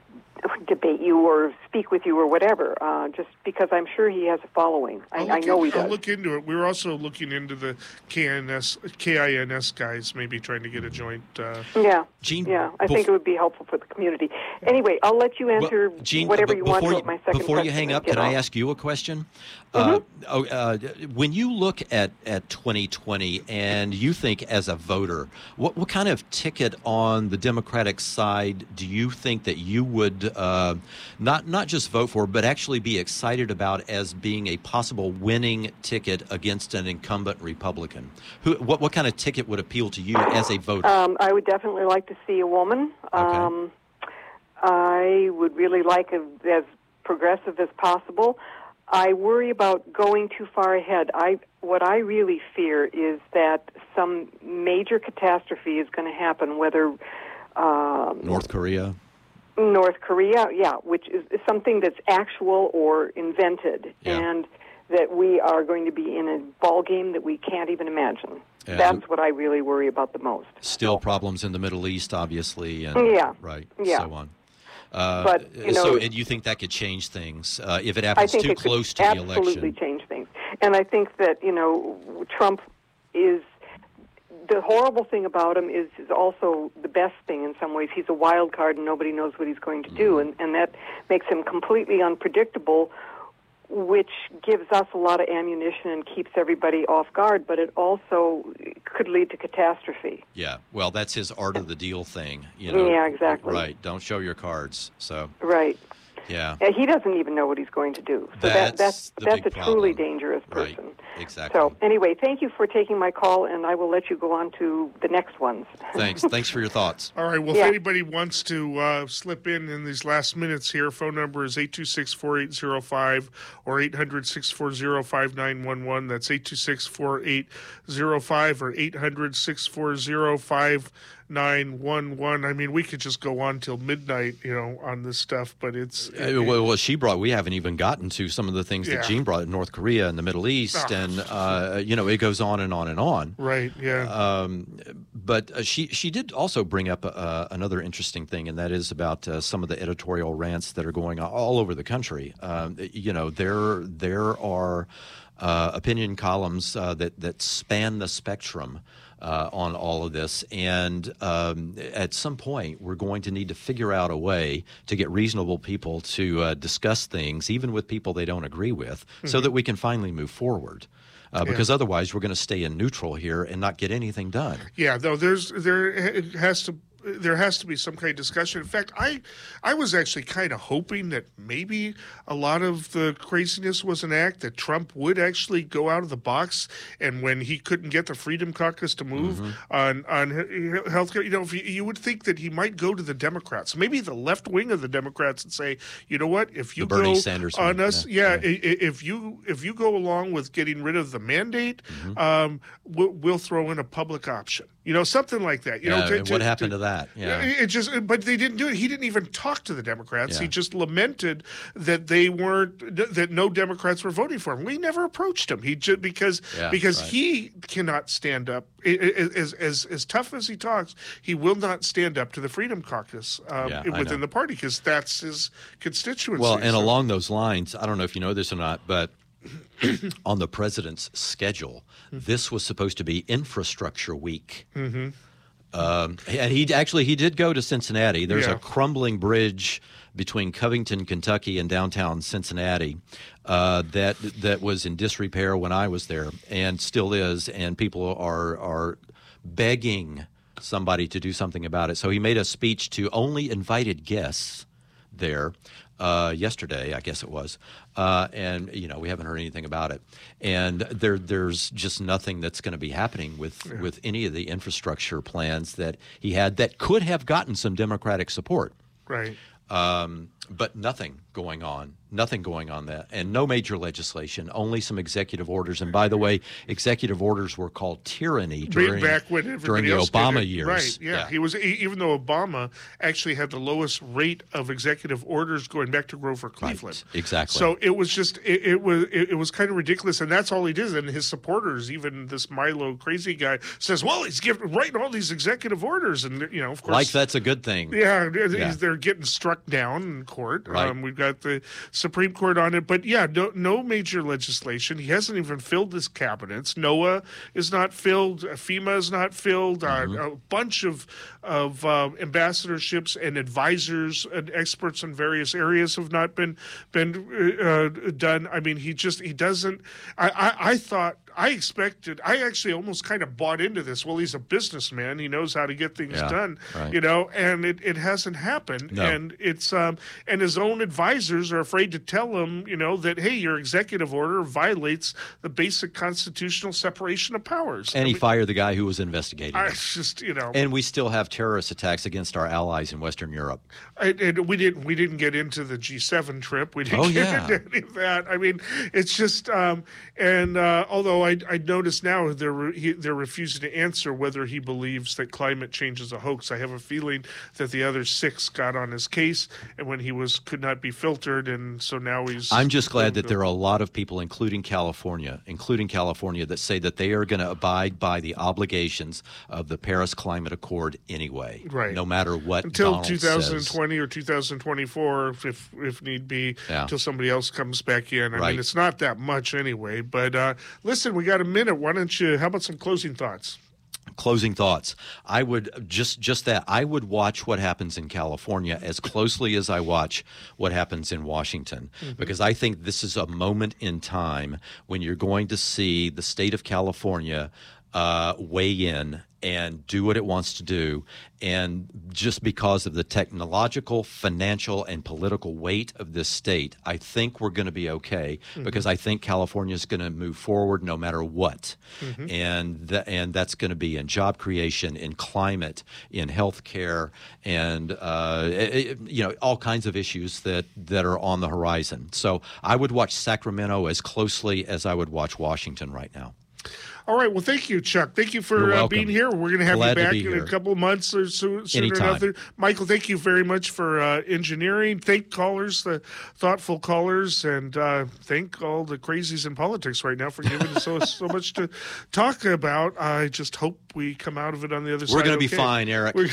debate you or speak with you or whatever, uh, just because I'm sure he has a following. I, I'll I look know in- he does. I'll look into it. We were also looking into the K I N S, K I N S guys, maybe trying to get a joint. Uh, Yeah, Gene, yeah. I bef- think it would be helpful for the community. Anyway, I'll let you answer Well, Gene, whatever b- you want before about my second Before you question hang and up, get can I off. ask you a question? Mm-hmm. Uh, oh, uh, when you look at, at twenty twenty and you think as a voter, what, what kind of ticket on the Democratic side do you think that you would uh, not not just vote for, but actually be excited about as being a possible winning ticket against an incumbent Republican? Who, what, what kind of ticket would appeal to you as a voter? Um, I would definitely like to see a woman. Um, I would really like a, as progressive as possible. I worry about going too far ahead. I what I really fear is that some major catastrophe is going to happen, whether um, North Korea. North Korea, yeah, which is, is something that's actual or invented, Yeah. and that we are going to be in a ball game that we can't even imagine. Yeah. That's what I really worry about the most. Still problems in the Middle East, obviously, and Yeah. right, Yeah. so on. Uh, But, you so, know- and you think that could change things uh, if it I happens think too it could close to the absolutely election? change things. And I think that, you know, Trump is, the horrible thing about him is, is also the best thing in some ways. He's a wild card and nobody knows what he's going to do, and, and that makes him completely unpredictable, which gives us a lot of ammunition and keeps everybody off guard, but it also could lead to catastrophe. Yeah, well, that's his art of the deal thing. You know? Yeah, exactly. Right, don't show your cards. So, Right. yeah. Yeah, he doesn't even know what he's going to do. So that, That's that's the that's a big truly problem. dangerous Right, person. exactly. So anyway, thank you for taking my call, and I will let you go on to the next ones. Thanks. Thanks for your thoughts. All right. Well, Yeah. if anybody wants to uh, slip in in these last minutes here, phone number is eight two six, four eight zero five or eight hundred, six four zero, five nine one one. That's eight two six, four eight zero five or eight hundred, six four zero, five nine one one. I mean, we could just go on till midnight, you know, on this stuff, but it's... Uh, well, well, she brought, we haven't even gotten to some of the things Yeah. that Jean brought in North Korea and the Middle East, Ah. and, uh, you know, it goes on and on and on. Right, yeah. Um, but uh, she she did also bring up uh, another interesting thing, and that is about uh, some of the editorial rants that are going on all over the country. Um, you know, there there are uh, opinion columns uh, that that span the spectrum uh, on all of this, and um, at some point we're going to need to figure out a way to get reasonable people to uh, discuss things, even with people they don't agree with, so that we can finally move forward. Uh, because otherwise we're going to stay in neutral here and not get anything done. Yeah, though there's there it has to there has to be some kind of discussion. In fact, I I was actually kind of hoping that maybe a lot of the craziness was an act, that Trump would actually go out of the box, and when he couldn't get the Freedom Caucus to move Mm-hmm. on on health care, you know, if you, you would think that he might go to the Democrats, maybe the left wing of the Democrats, and say, you know what, if you The Bernie go Sanders on one, us, yeah, yeah, i- i- if you if you go along with getting rid of the mandate, Mm-hmm. um, we'll, we'll throw in a public option. You know, something like that. You Yeah, know, to- and to- what happened to- to that? Yeah. it just, but they didn't do it. He didn't even talk to the Democrats. Yeah. He just lamented that they weren't, that no Democrats were voting for him. We never approached him. He just because Yeah, because right. he cannot stand up. I- I- As as as tough as he talks, he will not stand up to the Freedom Caucus um, Yeah, I within know. the party, because that's his constituency. Well, and So- along those lines, I don't know if you know this or not, but on the president's schedule, this was supposed to be Infrastructure Week. Mm-hmm. Um, and he actually he did go to Cincinnati. There's Yeah. a crumbling bridge between Covington, Kentucky, and downtown Cincinnati uh, that that was in disrepair when I was there, and still is. And people are are begging somebody to do something about it. So he made a speech to only invited guests there uh, yesterday, I guess it was, uh, and you know we haven't heard anything about it. And there, there's just nothing that's going to be happening with with any of the infrastructure plans that he had that could have gotten some Democratic support. right. Um, but nothing going on, nothing going on that, and no major legislation, only some executive orders. And by the way, executive orders were called tyranny during, back when during everybody the else did Obama it. years. Right, yeah. He was, e- even though Obama actually had the lowest rate of executive orders going back to Grover Cleveland. exactly. So it was just, it, it was it, it was kind of ridiculous, and that's all he did. And his supporters, even this Milo crazy guy, says, well, he's giving, writing all these executive orders. And, you know, of course. Like that's a good thing. Yeah, Yeah. they're getting struck down in court. Right. Um, we've got the Supreme Court on it, but yeah, no, no major legislation. He hasn't even filled his cabinets. NOAA is not filled. FEMA is not filled. Mm-hmm. Uh, a bunch of of uh, ambassadorships and advisors and experts in various areas have not been been uh, done. I mean, he just he doesn't. I, I, I thought I expected, I actually almost kind of bought into this. Well, he's a businessman. He knows how to get things Yeah, done, right. you know, and it, it hasn't happened. No. And it's, um, and his own advisors are afraid to tell him, you know, that, hey, your executive order violates the basic constitutional separation of powers. And I he mean, fired the guy who was investigating I it. it's just, you know, And we still have terrorist attacks against our allies in Western Europe. I, and we didn't we didn't get into the G seven trip. We didn't Oh, get yeah. into any of that. I mean, it's just um, and uh, although I I notice now they're re- he, they're refusing to answer whether he believes that climate change is a hoax. I have a feeling that the other six got on his case, and when he was could not be filtered, and so now he's. I'm just glad that there are a lot of people, including California, including California, that say that they are going to abide by the obligations of the Paris Climate Accord anyway, Right. no matter what until Donald two thousand twenty says. or two thousand twenty-four, if if need be, Yeah. until somebody else comes back in. I Right. mean, it's not that much anyway. But uh, listen, we got a minute. Why don't you? How about some closing thoughts? Closing thoughts. I would just just that. I would watch what happens in California as closely as I watch what happens in Washington, because I think this is a moment in time when you're going to see the state of California uh, weigh in and do what it wants to do. And just because of the technological, financial, and political weight of this state, I think we're going to be okay, because I think California is going to move forward no matter what. And th- and that's going to be in job creation, in climate, in health care, and uh, it- it- you know, all kinds of issues that, that are on the horizon. So I would watch Sacramento as closely as I would watch Washington right now. All right. Well, thank you, Chuck. Thank you for You're uh, welcome. being here. We're going to have Glad to you back be in here. a couple of months or so, sooner or Anytime. another. Michael, thank you very much for uh, engineering. Thank callers, the thoughtful callers, and uh, thank all the crazies in politics right now for giving us so, so much to talk about. I just hope we come out of it on the other side. We're going to be okay. fine, Eric. We're